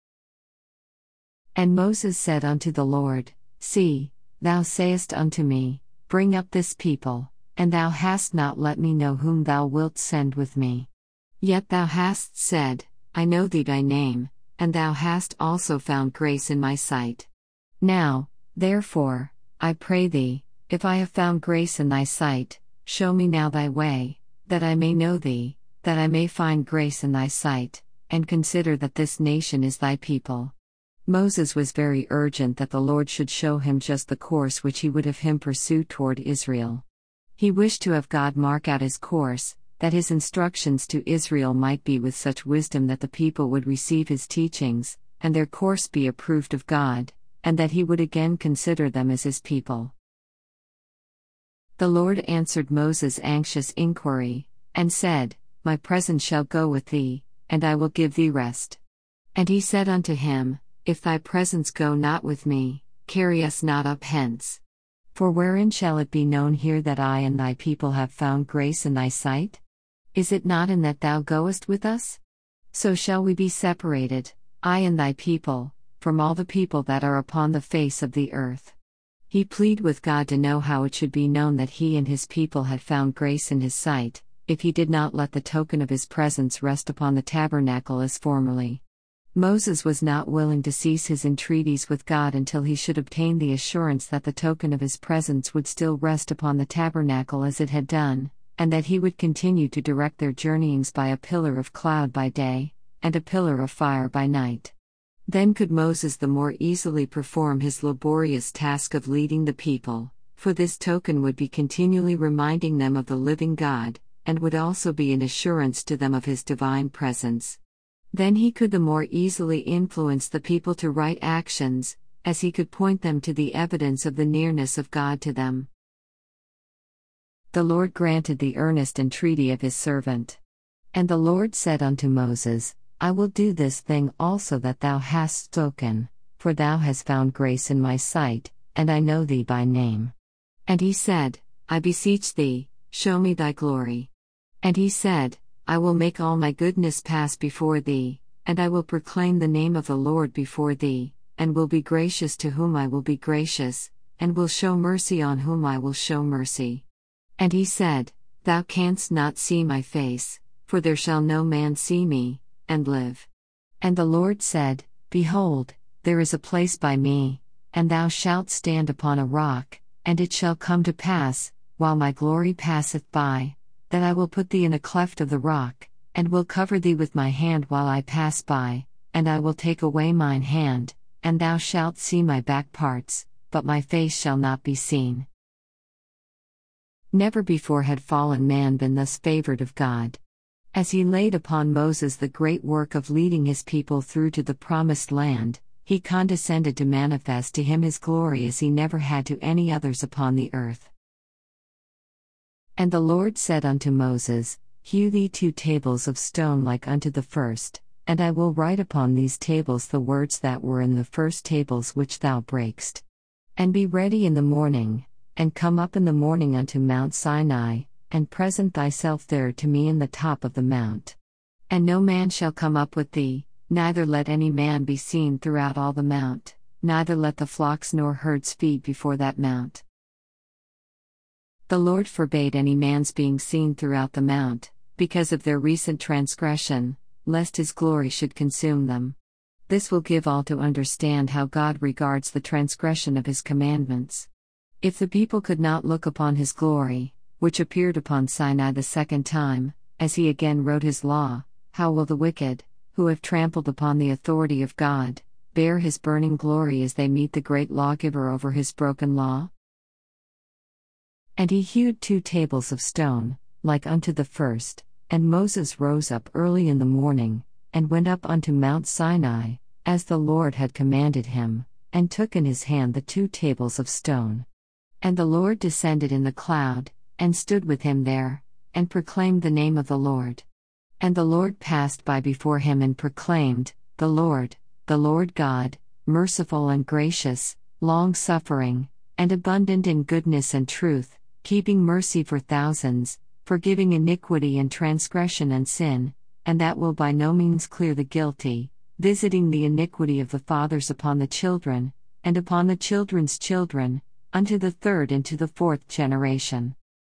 And Moses said unto the Lord, See, thou sayest unto me, Bring up this people, and thou hast not let me know whom thou wilt send with me. Yet thou hast said, I know thee by name, and thou hast also found grace in my sight. Now, therefore, I pray thee, if I have found grace in thy sight, show me now thy way, that I may know thee, that I may find grace in thy sight, and consider that this nation is thy people. Moses was very urgent that the Lord should show him just the course which he would have him pursue toward Israel. He wished to have God mark out his course, that his instructions to Israel might be with such wisdom that the people would receive his teachings, and their course be approved of God, and that he would again consider them as his people. The Lord answered Moses' anxious inquiry, and said, My presence shall go with thee, and I will give thee rest. And he said unto him, If thy presence go not with me, carry us not up hence. For wherein shall it be known here that I and thy people have found grace in thy sight? Is it not in that thou goest with us? So shall we be separated, I and thy people, from all the people that are upon the face of the earth. He pleaded with God to know how it should be known that he and his people had found grace in his sight, if he did not let the token of his presence rest upon the tabernacle as formerly. Moses was not willing to cease his entreaties with God until he should obtain the assurance that the token of his presence would still rest upon the tabernacle as it had done, and that he would continue to direct their journeyings by a pillar of cloud by day, and a pillar of fire by night. Then could Moses the more easily perform his laborious task of leading the people, for this token would be continually reminding them of the living God, and would also be an assurance to them of his divine presence. Then he could the more easily influence the people to right actions, as he could point them to the evidence of the nearness of God to them. The Lord granted the earnest entreaty of his servant. And the Lord said unto Moses, I will do this thing also that thou hast spoken, for thou hast found grace in my sight, and I know thee by name. And he said, I beseech thee, show me thy glory. And he said, I will make all my goodness pass before thee, and I will proclaim the name of the Lord before thee, and will be gracious to whom I will be gracious, and will show mercy on whom I will show mercy. And he said, Thou canst not see my face, for there shall no man see me, and live. And the Lord said, Behold, there is a place by me, and thou shalt stand upon a rock, and it shall come to pass, while my glory passeth by, that I will put thee in a cleft of the rock, and will cover thee with my hand while I pass by, and I will take away mine hand, and thou shalt see my back parts, but my face shall not be seen. Never before had fallen man been thus favored of God. As he laid upon Moses the great work of leading his people through to the promised land, he condescended to manifest to him his glory as he never had to any others upon the earth. And the Lord said unto Moses, Hew thee two tables of stone like unto the first, and I will write upon these tables the words that were in the first tables which thou brakest. And be ready in the morning, and come up in the morning unto Mount Sinai, and present thyself there to me in the top of the mount. And no man shall come up with thee, neither let any man be seen throughout all the mount, neither let the flocks nor herds feed before that mount. The Lord forbade any man's being seen throughout the mount, because of their recent transgression, lest his glory should consume them. This will give all to understand how God regards the transgression of his commandments. If the people could not look upon his glory, which appeared upon Sinai the second time, as he again wrote his law, how will the wicked, who have trampled upon the authority of God, bear his burning glory as they meet the great lawgiver over his broken law? And he hewed two tables of stone, like unto the first, and Moses rose up early in the morning, and went up unto Mount Sinai, as the Lord had commanded him, and took in his hand the two tables of stone. And the Lord descended in the cloud, and stood with him there, and proclaimed the name of the Lord. And the Lord passed by before him and proclaimed, The Lord, the Lord God, merciful and gracious, long-suffering, and abundant in goodness and truth, keeping mercy for thousands, forgiving iniquity and transgression and sin, and that will by no means clear the guilty, visiting the iniquity of the fathers upon the children, and upon the children's children, unto the third and to the fourth generation.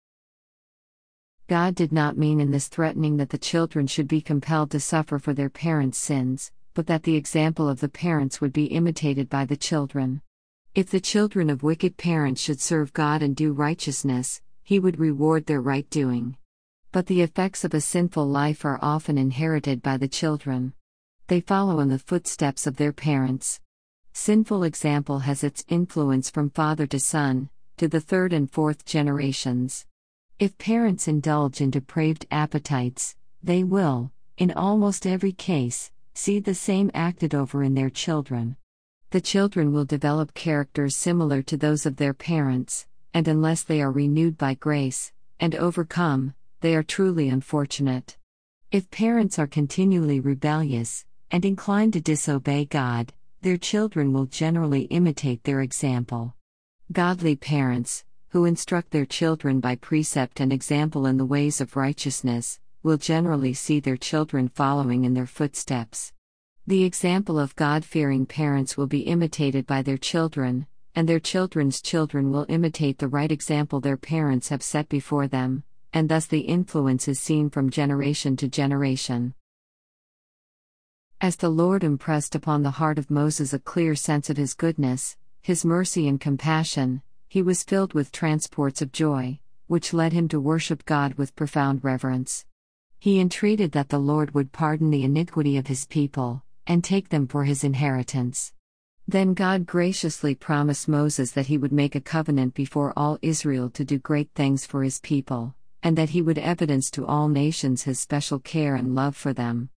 God did not mean in this threatening that the children should be compelled to suffer for their parents' sins, but that the example of the parents would be imitated by the children. If the children of wicked parents should serve God and do righteousness, He would reward their right doing. But the effects of a sinful life are often inherited by the children. They follow in the footsteps of their parents. Sinful example has its influence from father to son, to the third and fourth generations. If parents indulge in depraved appetites, they will, in almost every case, see the same acted over in their children. The children will develop characters similar to those of their parents, and unless they are renewed by grace, and overcome, they are truly unfortunate. If parents are continually rebellious, and inclined to disobey God, their children will generally imitate their example. Godly parents, who instruct their children by precept and example in the ways of righteousness, will generally see their children following in their footsteps. The example of God-fearing parents will be imitated by their children, and their children's children will imitate the right example their parents have set before them, and thus the influence is seen from generation to generation. As the Lord impressed upon the heart of Moses a clear sense of His goodness, His mercy and compassion, he was filled with transports of joy, which led him to worship God with profound reverence. He entreated that the Lord would pardon the iniquity of His people, and take them for His inheritance. Then God graciously promised Moses that He would make a covenant before all Israel to do great things for His people, and that He would evidence to all nations His special care and love for them.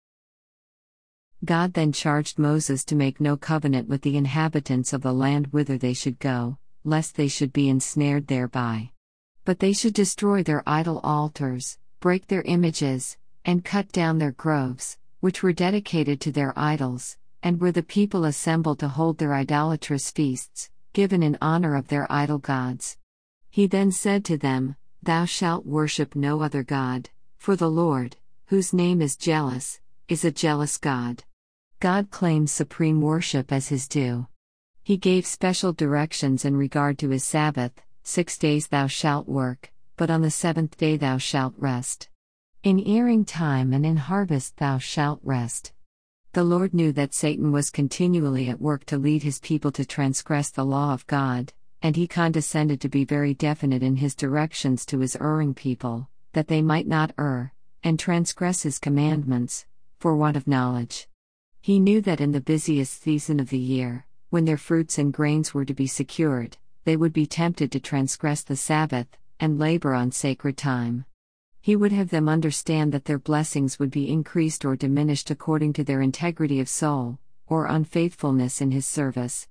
God then charged Moses to make no covenant with the inhabitants of the land whither they should go, lest they should be ensnared thereby. But they should destroy their idol altars, break their images, and cut down their groves, which were dedicated to their idols, and where the people assembled to hold their idolatrous feasts, given in honor of their idol gods. He then said to them, Thou shalt worship no other God, for the Lord, whose name is jealous, is a jealous God. God claims supreme worship as His due. He gave special directions in regard to His Sabbath: six days thou shalt work, but on the seventh day thou shalt rest. In earing time and in harvest thou shalt rest. The Lord knew that Satan was continually at work to lead His people to transgress the law of God, and He condescended to be very definite in His directions to His erring people, that they might not err, and transgress His commandments, for want of knowledge. He knew that in the busiest season of the year, when their fruits and grains were to be secured, they would be tempted to transgress the Sabbath, and labor on sacred time. He would have them understand that their blessings would be increased or diminished according to their integrity of soul, or unfaithfulness in His service.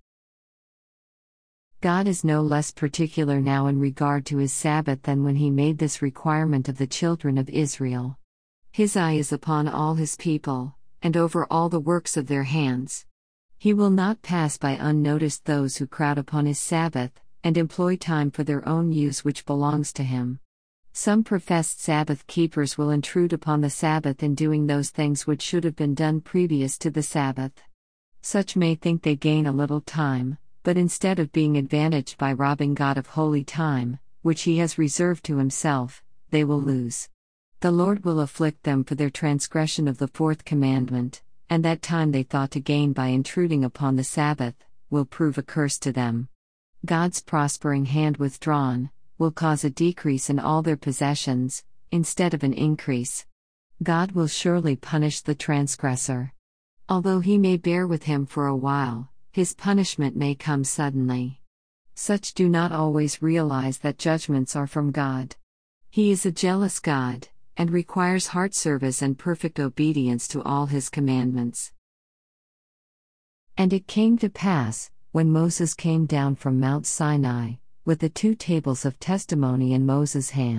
God is no less particular now in regard to His Sabbath than when He made this requirement of the children of Israel. His eye is upon all His people, and over all the works of their hands. He will not pass by unnoticed those who crowd upon His Sabbath, and employ time for their own use which belongs to Him. Some professed Sabbath keepers will intrude upon the Sabbath in doing those things which should have been done previous to the Sabbath. Such may think they gain a little time, but instead of being advantaged by robbing God of holy time, which He has reserved to Himself, they will lose. The Lord will afflict them for their transgression of the fourth commandment, and that time they thought to gain by intruding upon the Sabbath, will prove a curse to them. God's prospering hand withdrawn, will cause a decrease in all their possessions, instead of an increase. God will surely punish the transgressor. Although He may bear with him for a while, His punishment may come suddenly. Such do not always realize that judgments are from God. He is a jealous God, and requires heart service and perfect obedience to all His commandments. And it came to pass, when Moses came down from Mount Sinai, with the two tables of testimony in Moses' hand,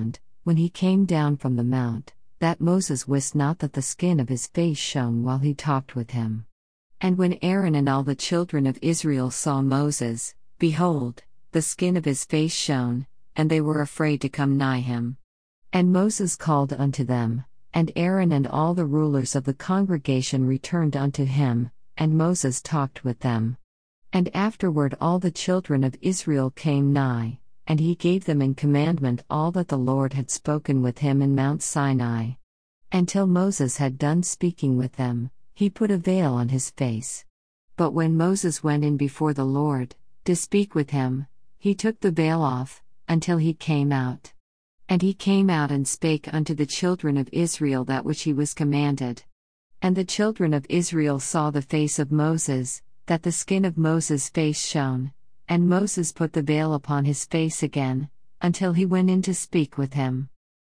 when he came down from the mount, that Moses wist not that the skin of his face shone while he talked with him. And when Aaron and all the children of Israel saw Moses, behold, the skin of his face shone, and they were afraid to come nigh him. And Moses called unto them, and Aaron and all the rulers of the congregation returned unto him, and Moses talked with them. And afterward all the children of Israel came nigh, and he gave them in commandment all that the Lord had spoken with him in Mount Sinai. Until Moses had done speaking with them, he put a veil on his face. But when Moses went in before the Lord, to speak with him, he took the veil off, until he came out. And he came out and spake unto the children of Israel that which he was commanded. And the children of Israel saw the face of Moses, that the skin of Moses' face shone, and Moses put the veil upon his face again, until he went in to speak with him.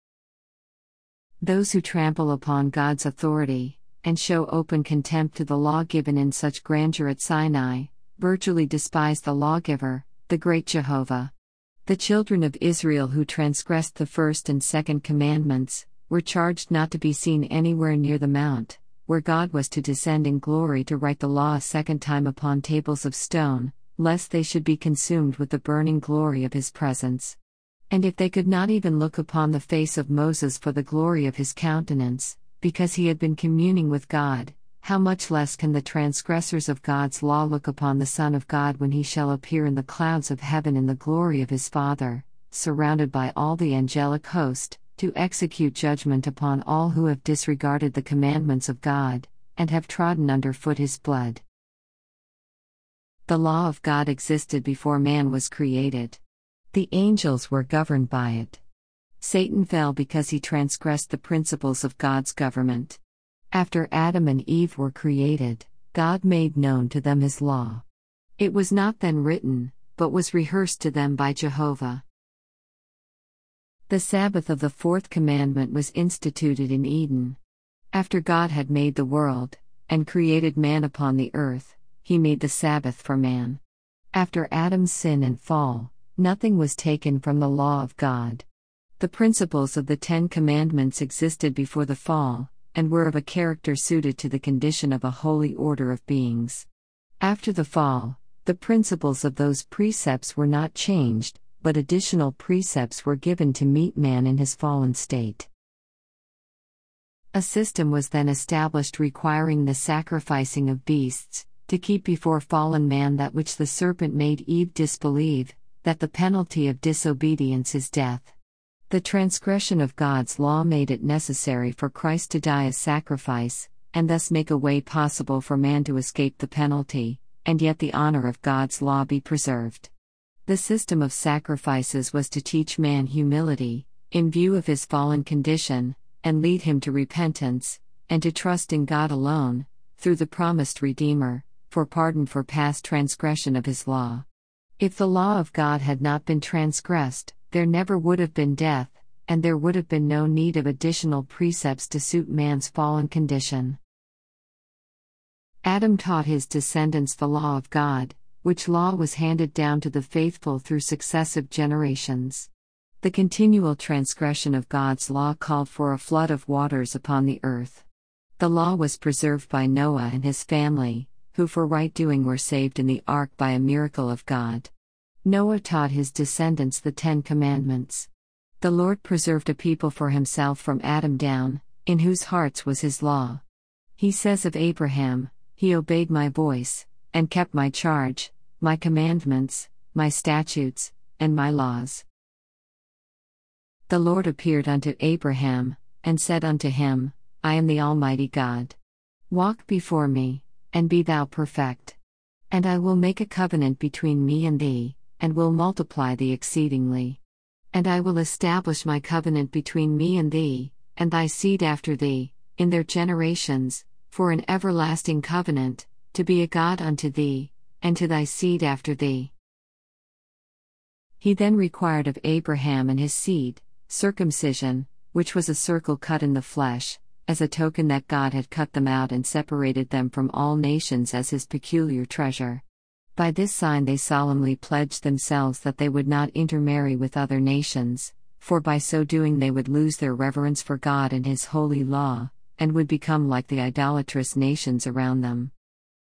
Those who trample upon God's authority, and show open contempt to the law given in such grandeur at Sinai, virtually despise the lawgiver, the great Jehovah. The children of Israel who transgressed the first and second commandments, were charged not to be seen anywhere near the mount, where God was to descend in glory to write the law a second time upon tables of stone, lest they should be consumed with the burning glory of his presence. And if they could not even look upon the face of Moses for the glory of his countenance, because he had been communing with God, how much less can the transgressors of God's law look upon the Son of God when he shall appear in the clouds of heaven in the glory of his Father, surrounded by all the angelic host, to execute judgment upon all who have disregarded the commandments of God, and have trodden under foot his blood. The law of God existed before man was created. The angels were governed by it. Satan fell because he transgressed the principles of God's government. After Adam and Eve were created, God made known to them his law. It was not then written, but was rehearsed to them by Jehovah. The Sabbath of the fourth commandment was instituted in Eden. After God had made the world, and created man upon the earth, he made the Sabbath for man. After Adam's sin and fall, nothing was taken from the law of God. The principles of the Ten Commandments existed before the fall, and were of a character suited to the condition of a holy order of beings. After the fall, the principles of those precepts were not changed, but additional precepts were given to meet man in his fallen state. A system was then established requiring the sacrificing of beasts, to keep before fallen man that which the serpent made Eve disbelieve, that the penalty of disobedience is death. The transgression of God's law made it necessary for Christ to die as sacrifice, and thus make a way possible for man to escape the penalty, and yet the honor of God's law be preserved. The system of sacrifices was to teach man humility, in view of his fallen condition, and lead him to repentance, and to trust in God alone, through the promised Redeemer, for pardon for past transgression of his law. If the law of God had not been transgressed, there never would have been death, and there would have been no need of additional precepts to suit man's fallen condition. Adam taught his descendants the law of God, which law was handed down to the faithful through successive generations. The continual transgression of God's law called for a flood of waters upon the earth. The law was preserved by Noah and his family, who for right doing were saved in the ark by a miracle of God. Noah taught his descendants the Ten Commandments. The Lord preserved a people for himself from Adam down, in whose hearts was his law. He says of Abraham, "He obeyed my voice, and kept my charge, my commandments, my statutes, and my laws." The Lord appeared unto Abraham, and said unto him, "I am the Almighty God. Walk before me, and be thou perfect. And I will make a covenant between me and thee, and will multiply thee exceedingly. And I will establish my covenant between me and thee, and thy seed after thee, in their generations, for an everlasting covenant, to be a God unto thee, and to thy seed after thee." He then required of Abraham and his seed, circumcision, which was a circle cut in the flesh, as a token that God had cut them out and separated them from all nations as his peculiar treasure. By this sign they solemnly pledged themselves that they would not intermarry with other nations, for by so doing they would lose their reverence for God and His holy law, and would become like the idolatrous nations around them.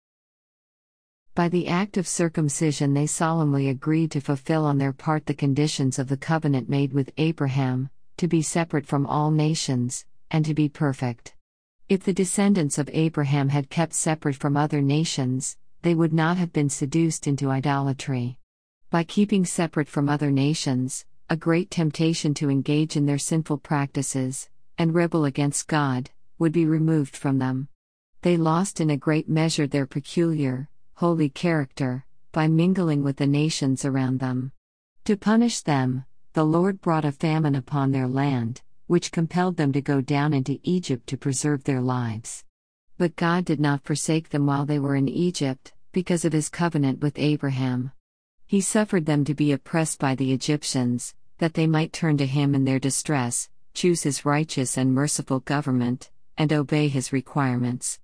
By the act of circumcision they solemnly agreed to fulfill on their part the conditions of the covenant made with Abraham, to be separate from all nations, and to be perfect. If the descendants of Abraham had kept separate from other nations, they would not have been seduced into idolatry. By keeping separate from other nations, a great temptation to engage in their sinful practices, and rebel against God, would be removed from them. They lost in a great measure their peculiar, holy character, by mingling with the nations around them. To punish them, the Lord brought a famine upon their land, which compelled them to go down into Egypt to preserve their lives. But God did not forsake them while they were in Egypt, because of His covenant with Abraham. He suffered them to be oppressed by the Egyptians, that they might turn to Him in their distress, choose His righteous and merciful government, and obey His requirements.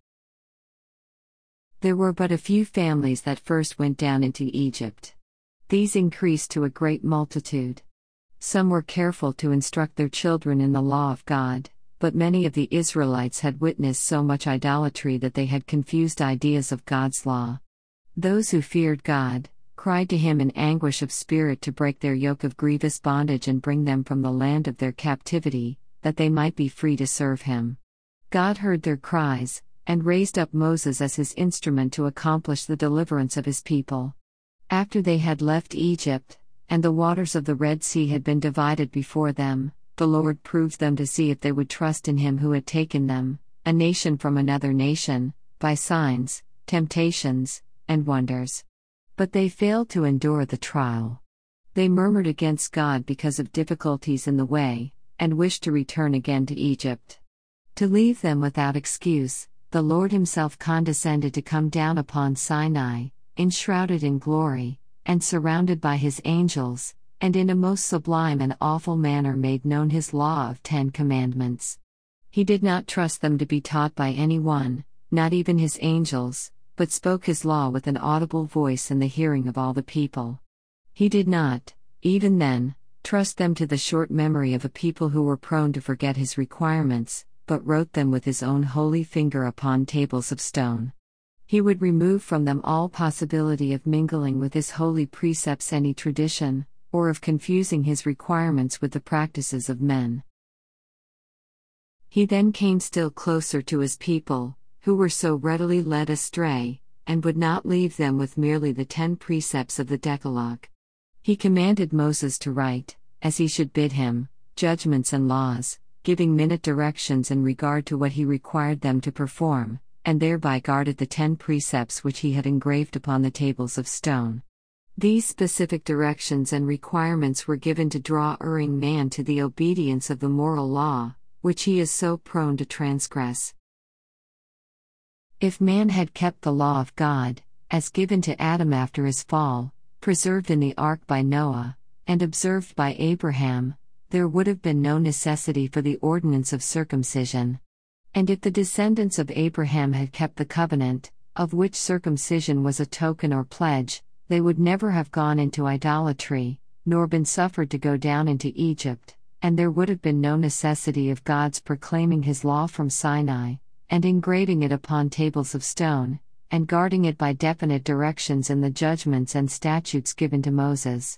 There were but a few families that first went down into Egypt. These increased to a great multitude. Some were careful to instruct their children in the law of God, but many of the Israelites had witnessed so much idolatry that they had confused ideas of God's law. Those who feared God cried to Him in anguish of spirit to break their yoke of grievous bondage and bring them from the land of their captivity, that they might be free to serve Him. God heard their cries, and raised up Moses as His instrument to accomplish the deliverance of His people. After they had left Egypt, and the waters of the Red Sea had been divided before them, the Lord proved them to see if they would trust in Him who had taken them, a nation from another nation, by signs, temptations, and wonders. But they failed to endure the trial. They murmured against God because of difficulties in the way, and wished to return again to Egypt. To leave them without excuse, the Lord Himself condescended to come down upon Sinai, enshrouded in glory, and surrounded by His angels, and in a most sublime and awful manner made known His law of Ten Commandments. He did not trust them to be taught by anyone, not even His angels, but spoke His law with an audible voice in the hearing of all the people. He did not, even then, trust them to the short memory of a people who were prone to forget His requirements, but wrote them with His own holy finger upon tables of stone. He would remove from them all possibility of mingling with His holy precepts any tradition, or of confusing His requirements with the practices of men. He then came still closer to His people, who were so readily led astray, and would not leave them with merely the ten precepts of the Decalogue. He commanded Moses to write, as he should bid him, judgments and laws, giving minute directions in regard to what He required them to perform, and thereby guarded the ten precepts which He had engraved upon the tables of stone. These specific directions and requirements were given to draw erring man to the obedience of the moral law, which he is so prone to transgress. If man had kept the law of God, as given to Adam after his fall, preserved in the ark by Noah, and observed by Abraham, there would have been no necessity for the ordinance of circumcision. And if the descendants of Abraham had kept the covenant, of which circumcision was a token or pledge, they would never have gone into idolatry, nor been suffered to go down into Egypt, and there would have been no necessity of God's proclaiming His law from Sinai, and engraving it upon tables of stone, and guarding it by definite directions in the judgments and statutes given to Moses.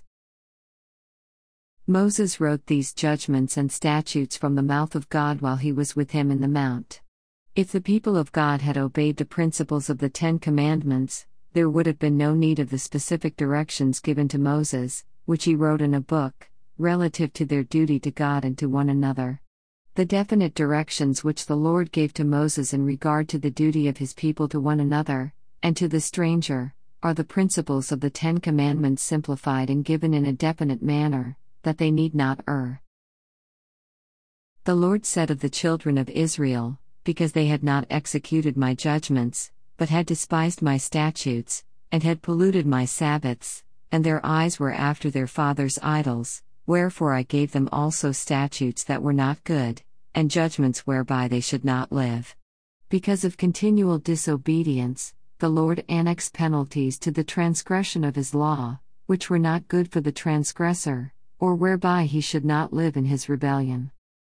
Moses wrote these judgments and statutes from the mouth of God while he was with Him in the mount. If the people of God had obeyed the principles of the Ten Commandments, there would have been no need of the specific directions given to Moses, which he wrote in a book, relative to their duty to God and to one another. The definite directions which the Lord gave to Moses in regard to the duty of His people to one another, and to the stranger, are the principles of the Ten Commandments simplified and given in a definite manner, that they need not err. The Lord said of the children of Israel, because they had not executed my judgments, but had despised my statutes, and had polluted my Sabbaths, and their eyes were after their fathers' idols, wherefore I gave them also statutes that were not good, and judgments whereby they should not live. Because of continual disobedience, the Lord annexed penalties to the transgression of His law, which were not good for the transgressor, or whereby he should not live in his rebellion.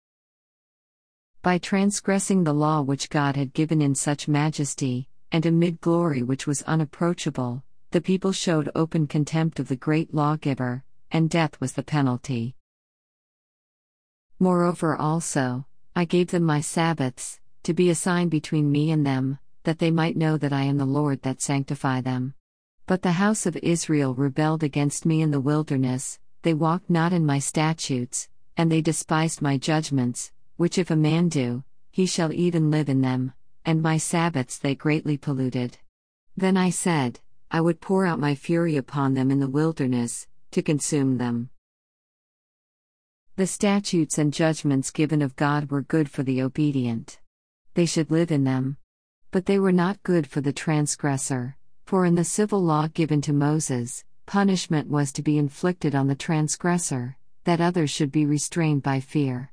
By transgressing the law which God had given in such majesty, and amid glory which was unapproachable, the people showed open contempt of the great lawgiver, and death was the penalty. Moreover also, I gave them my Sabbaths, to be a sign between me and them, that they might know that I am the Lord that sanctify them. But the house of Israel rebelled against me in the wilderness, they walked not in my statutes, and they despised my judgments, which if a man do, he shall eat and live in them, and my Sabbaths they greatly polluted. Then I said, I would pour out my fury upon them in the wilderness, to consume them. The statutes and judgments given of God were good for the obedient. They should live in them. But they were not good for the transgressor, for in the civil law given to Moses, punishment was to be inflicted on the transgressor, that others should be restrained by fear.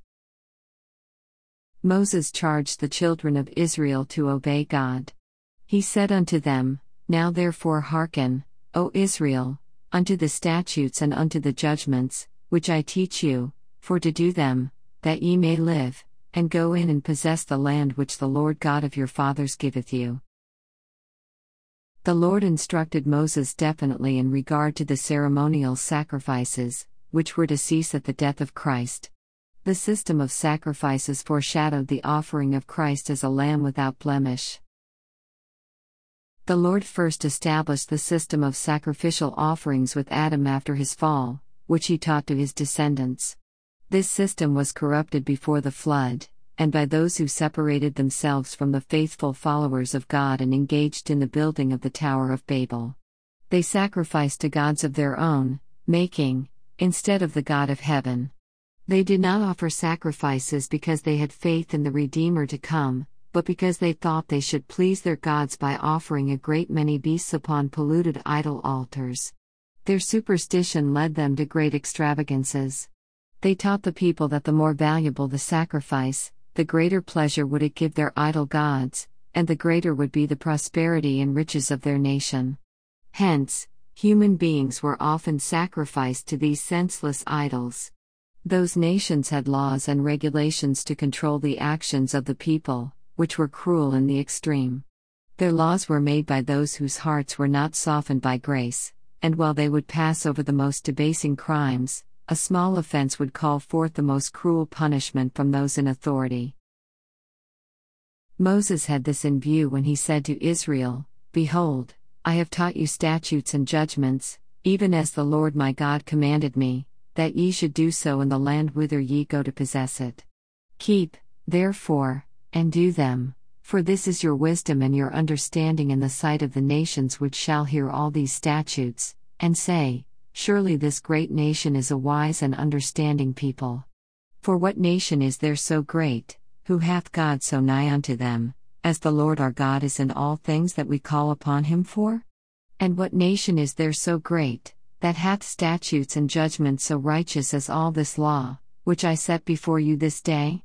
Moses charged the children of Israel to obey God. He said unto them, Now therefore hearken, O Israel, unto the statutes and unto the judgments, which I teach you, for to do them, that ye may live, and go in and possess the land which the Lord God of your fathers giveth you. The Lord instructed Moses definitely in regard to the ceremonial sacrifices, which were to cease at the death of Christ. The system of sacrifices foreshadowed the offering of Christ as a lamb without blemish. The Lord first established the system of sacrificial offerings with Adam after his fall, which he taught to his descendants. This system was corrupted before the flood, and by those who separated themselves from the faithful followers of God and engaged in the building of the Tower of Babel. They sacrificed to gods of their own, making, instead of the God of heaven. They did not offer sacrifices because they had faith in the Redeemer to come, but because they thought they should please their gods by offering a great many beasts upon polluted idol altars. Their superstition led them to great extravagances. They taught the people that the more valuable the sacrifice, the greater pleasure would it give their idol gods, and the greater would be the prosperity and riches of their nation. Hence, human beings were often sacrificed to these senseless idols. Those nations had laws and regulations to control the actions of the people, which were cruel in the extreme. Their laws were made by those whose hearts were not softened by grace, and while they would pass over the most debasing crimes, a small offense would call forth the most cruel punishment from those in authority. Moses had this in view when he said to Israel, Behold, I have taught you statutes and judgments, even as the Lord my God commanded me, that ye should do so in the land whither ye go to possess it. Keep, therefore, and do them, for this is your wisdom and your understanding in the sight of the nations which shall hear all these statutes, and say, Surely this great nation is a wise and understanding people. For what nation is there so great, who hath God so nigh unto them, as the Lord our God is in all things that we call upon him for? And what nation is there so great, that hath statutes and judgments so righteous as all this law, which I set before you this day?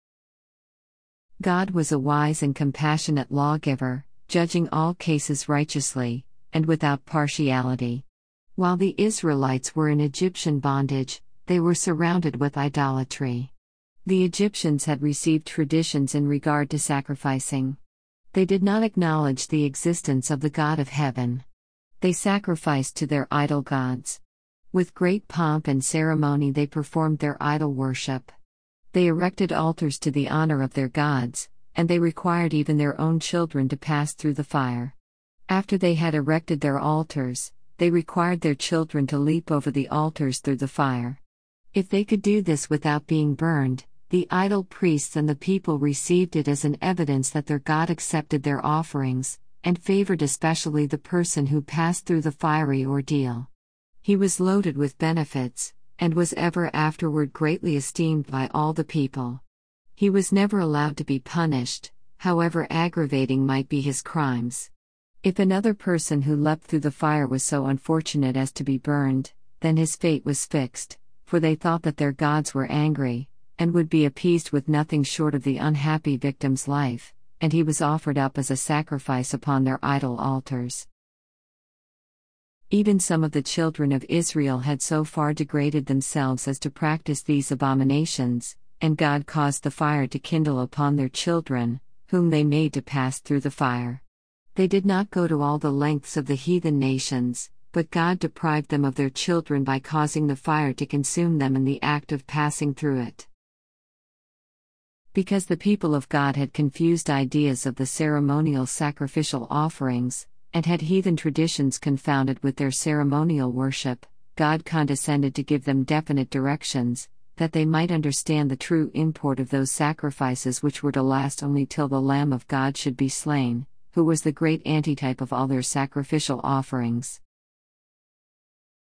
God was a wise and compassionate lawgiver, judging all cases righteously, and without partiality. While the Israelites were in Egyptian bondage, they were surrounded with idolatry. The Egyptians had received traditions in regard to sacrificing. They did not acknowledge the existence of the God of heaven. They sacrificed to their idol gods. With great pomp and ceremony they performed their idol worship. They erected altars to the honor of their gods, and they required even their own children to pass through the fire. After they had erected their altars, they required their children to leap over the altars through the fire. If they could do this without being burned, the idol priests and the people received it as an evidence that their God accepted their offerings, and favored especially the person who passed through the fiery ordeal. He was loaded with benefits, and was ever afterward greatly esteemed by all the people. He was never allowed to be punished, however aggravating might be his crimes. If another person who leapt through the fire was so unfortunate as to be burned, then his fate was fixed, for they thought that their gods were angry, and would be appeased with nothing short of the unhappy victim's life, and he was offered up as a sacrifice upon their idol altars. Even some of the children of Israel had so far degraded themselves as to practice these abominations, and God caused the fire to kindle upon their children, whom they made to pass through the fire. They did not go to all the lengths of the heathen nations, but God deprived them of their children by causing the fire to consume them in the act of passing through it. Because the people of God had confused ideas of the ceremonial sacrificial offerings, and had heathen traditions confounded with their ceremonial worship, God condescended to give them definite directions, that they might understand the true import of those sacrifices which were to last only till the Lamb of God should be slain, who was the great antitype of all their sacrificial offerings.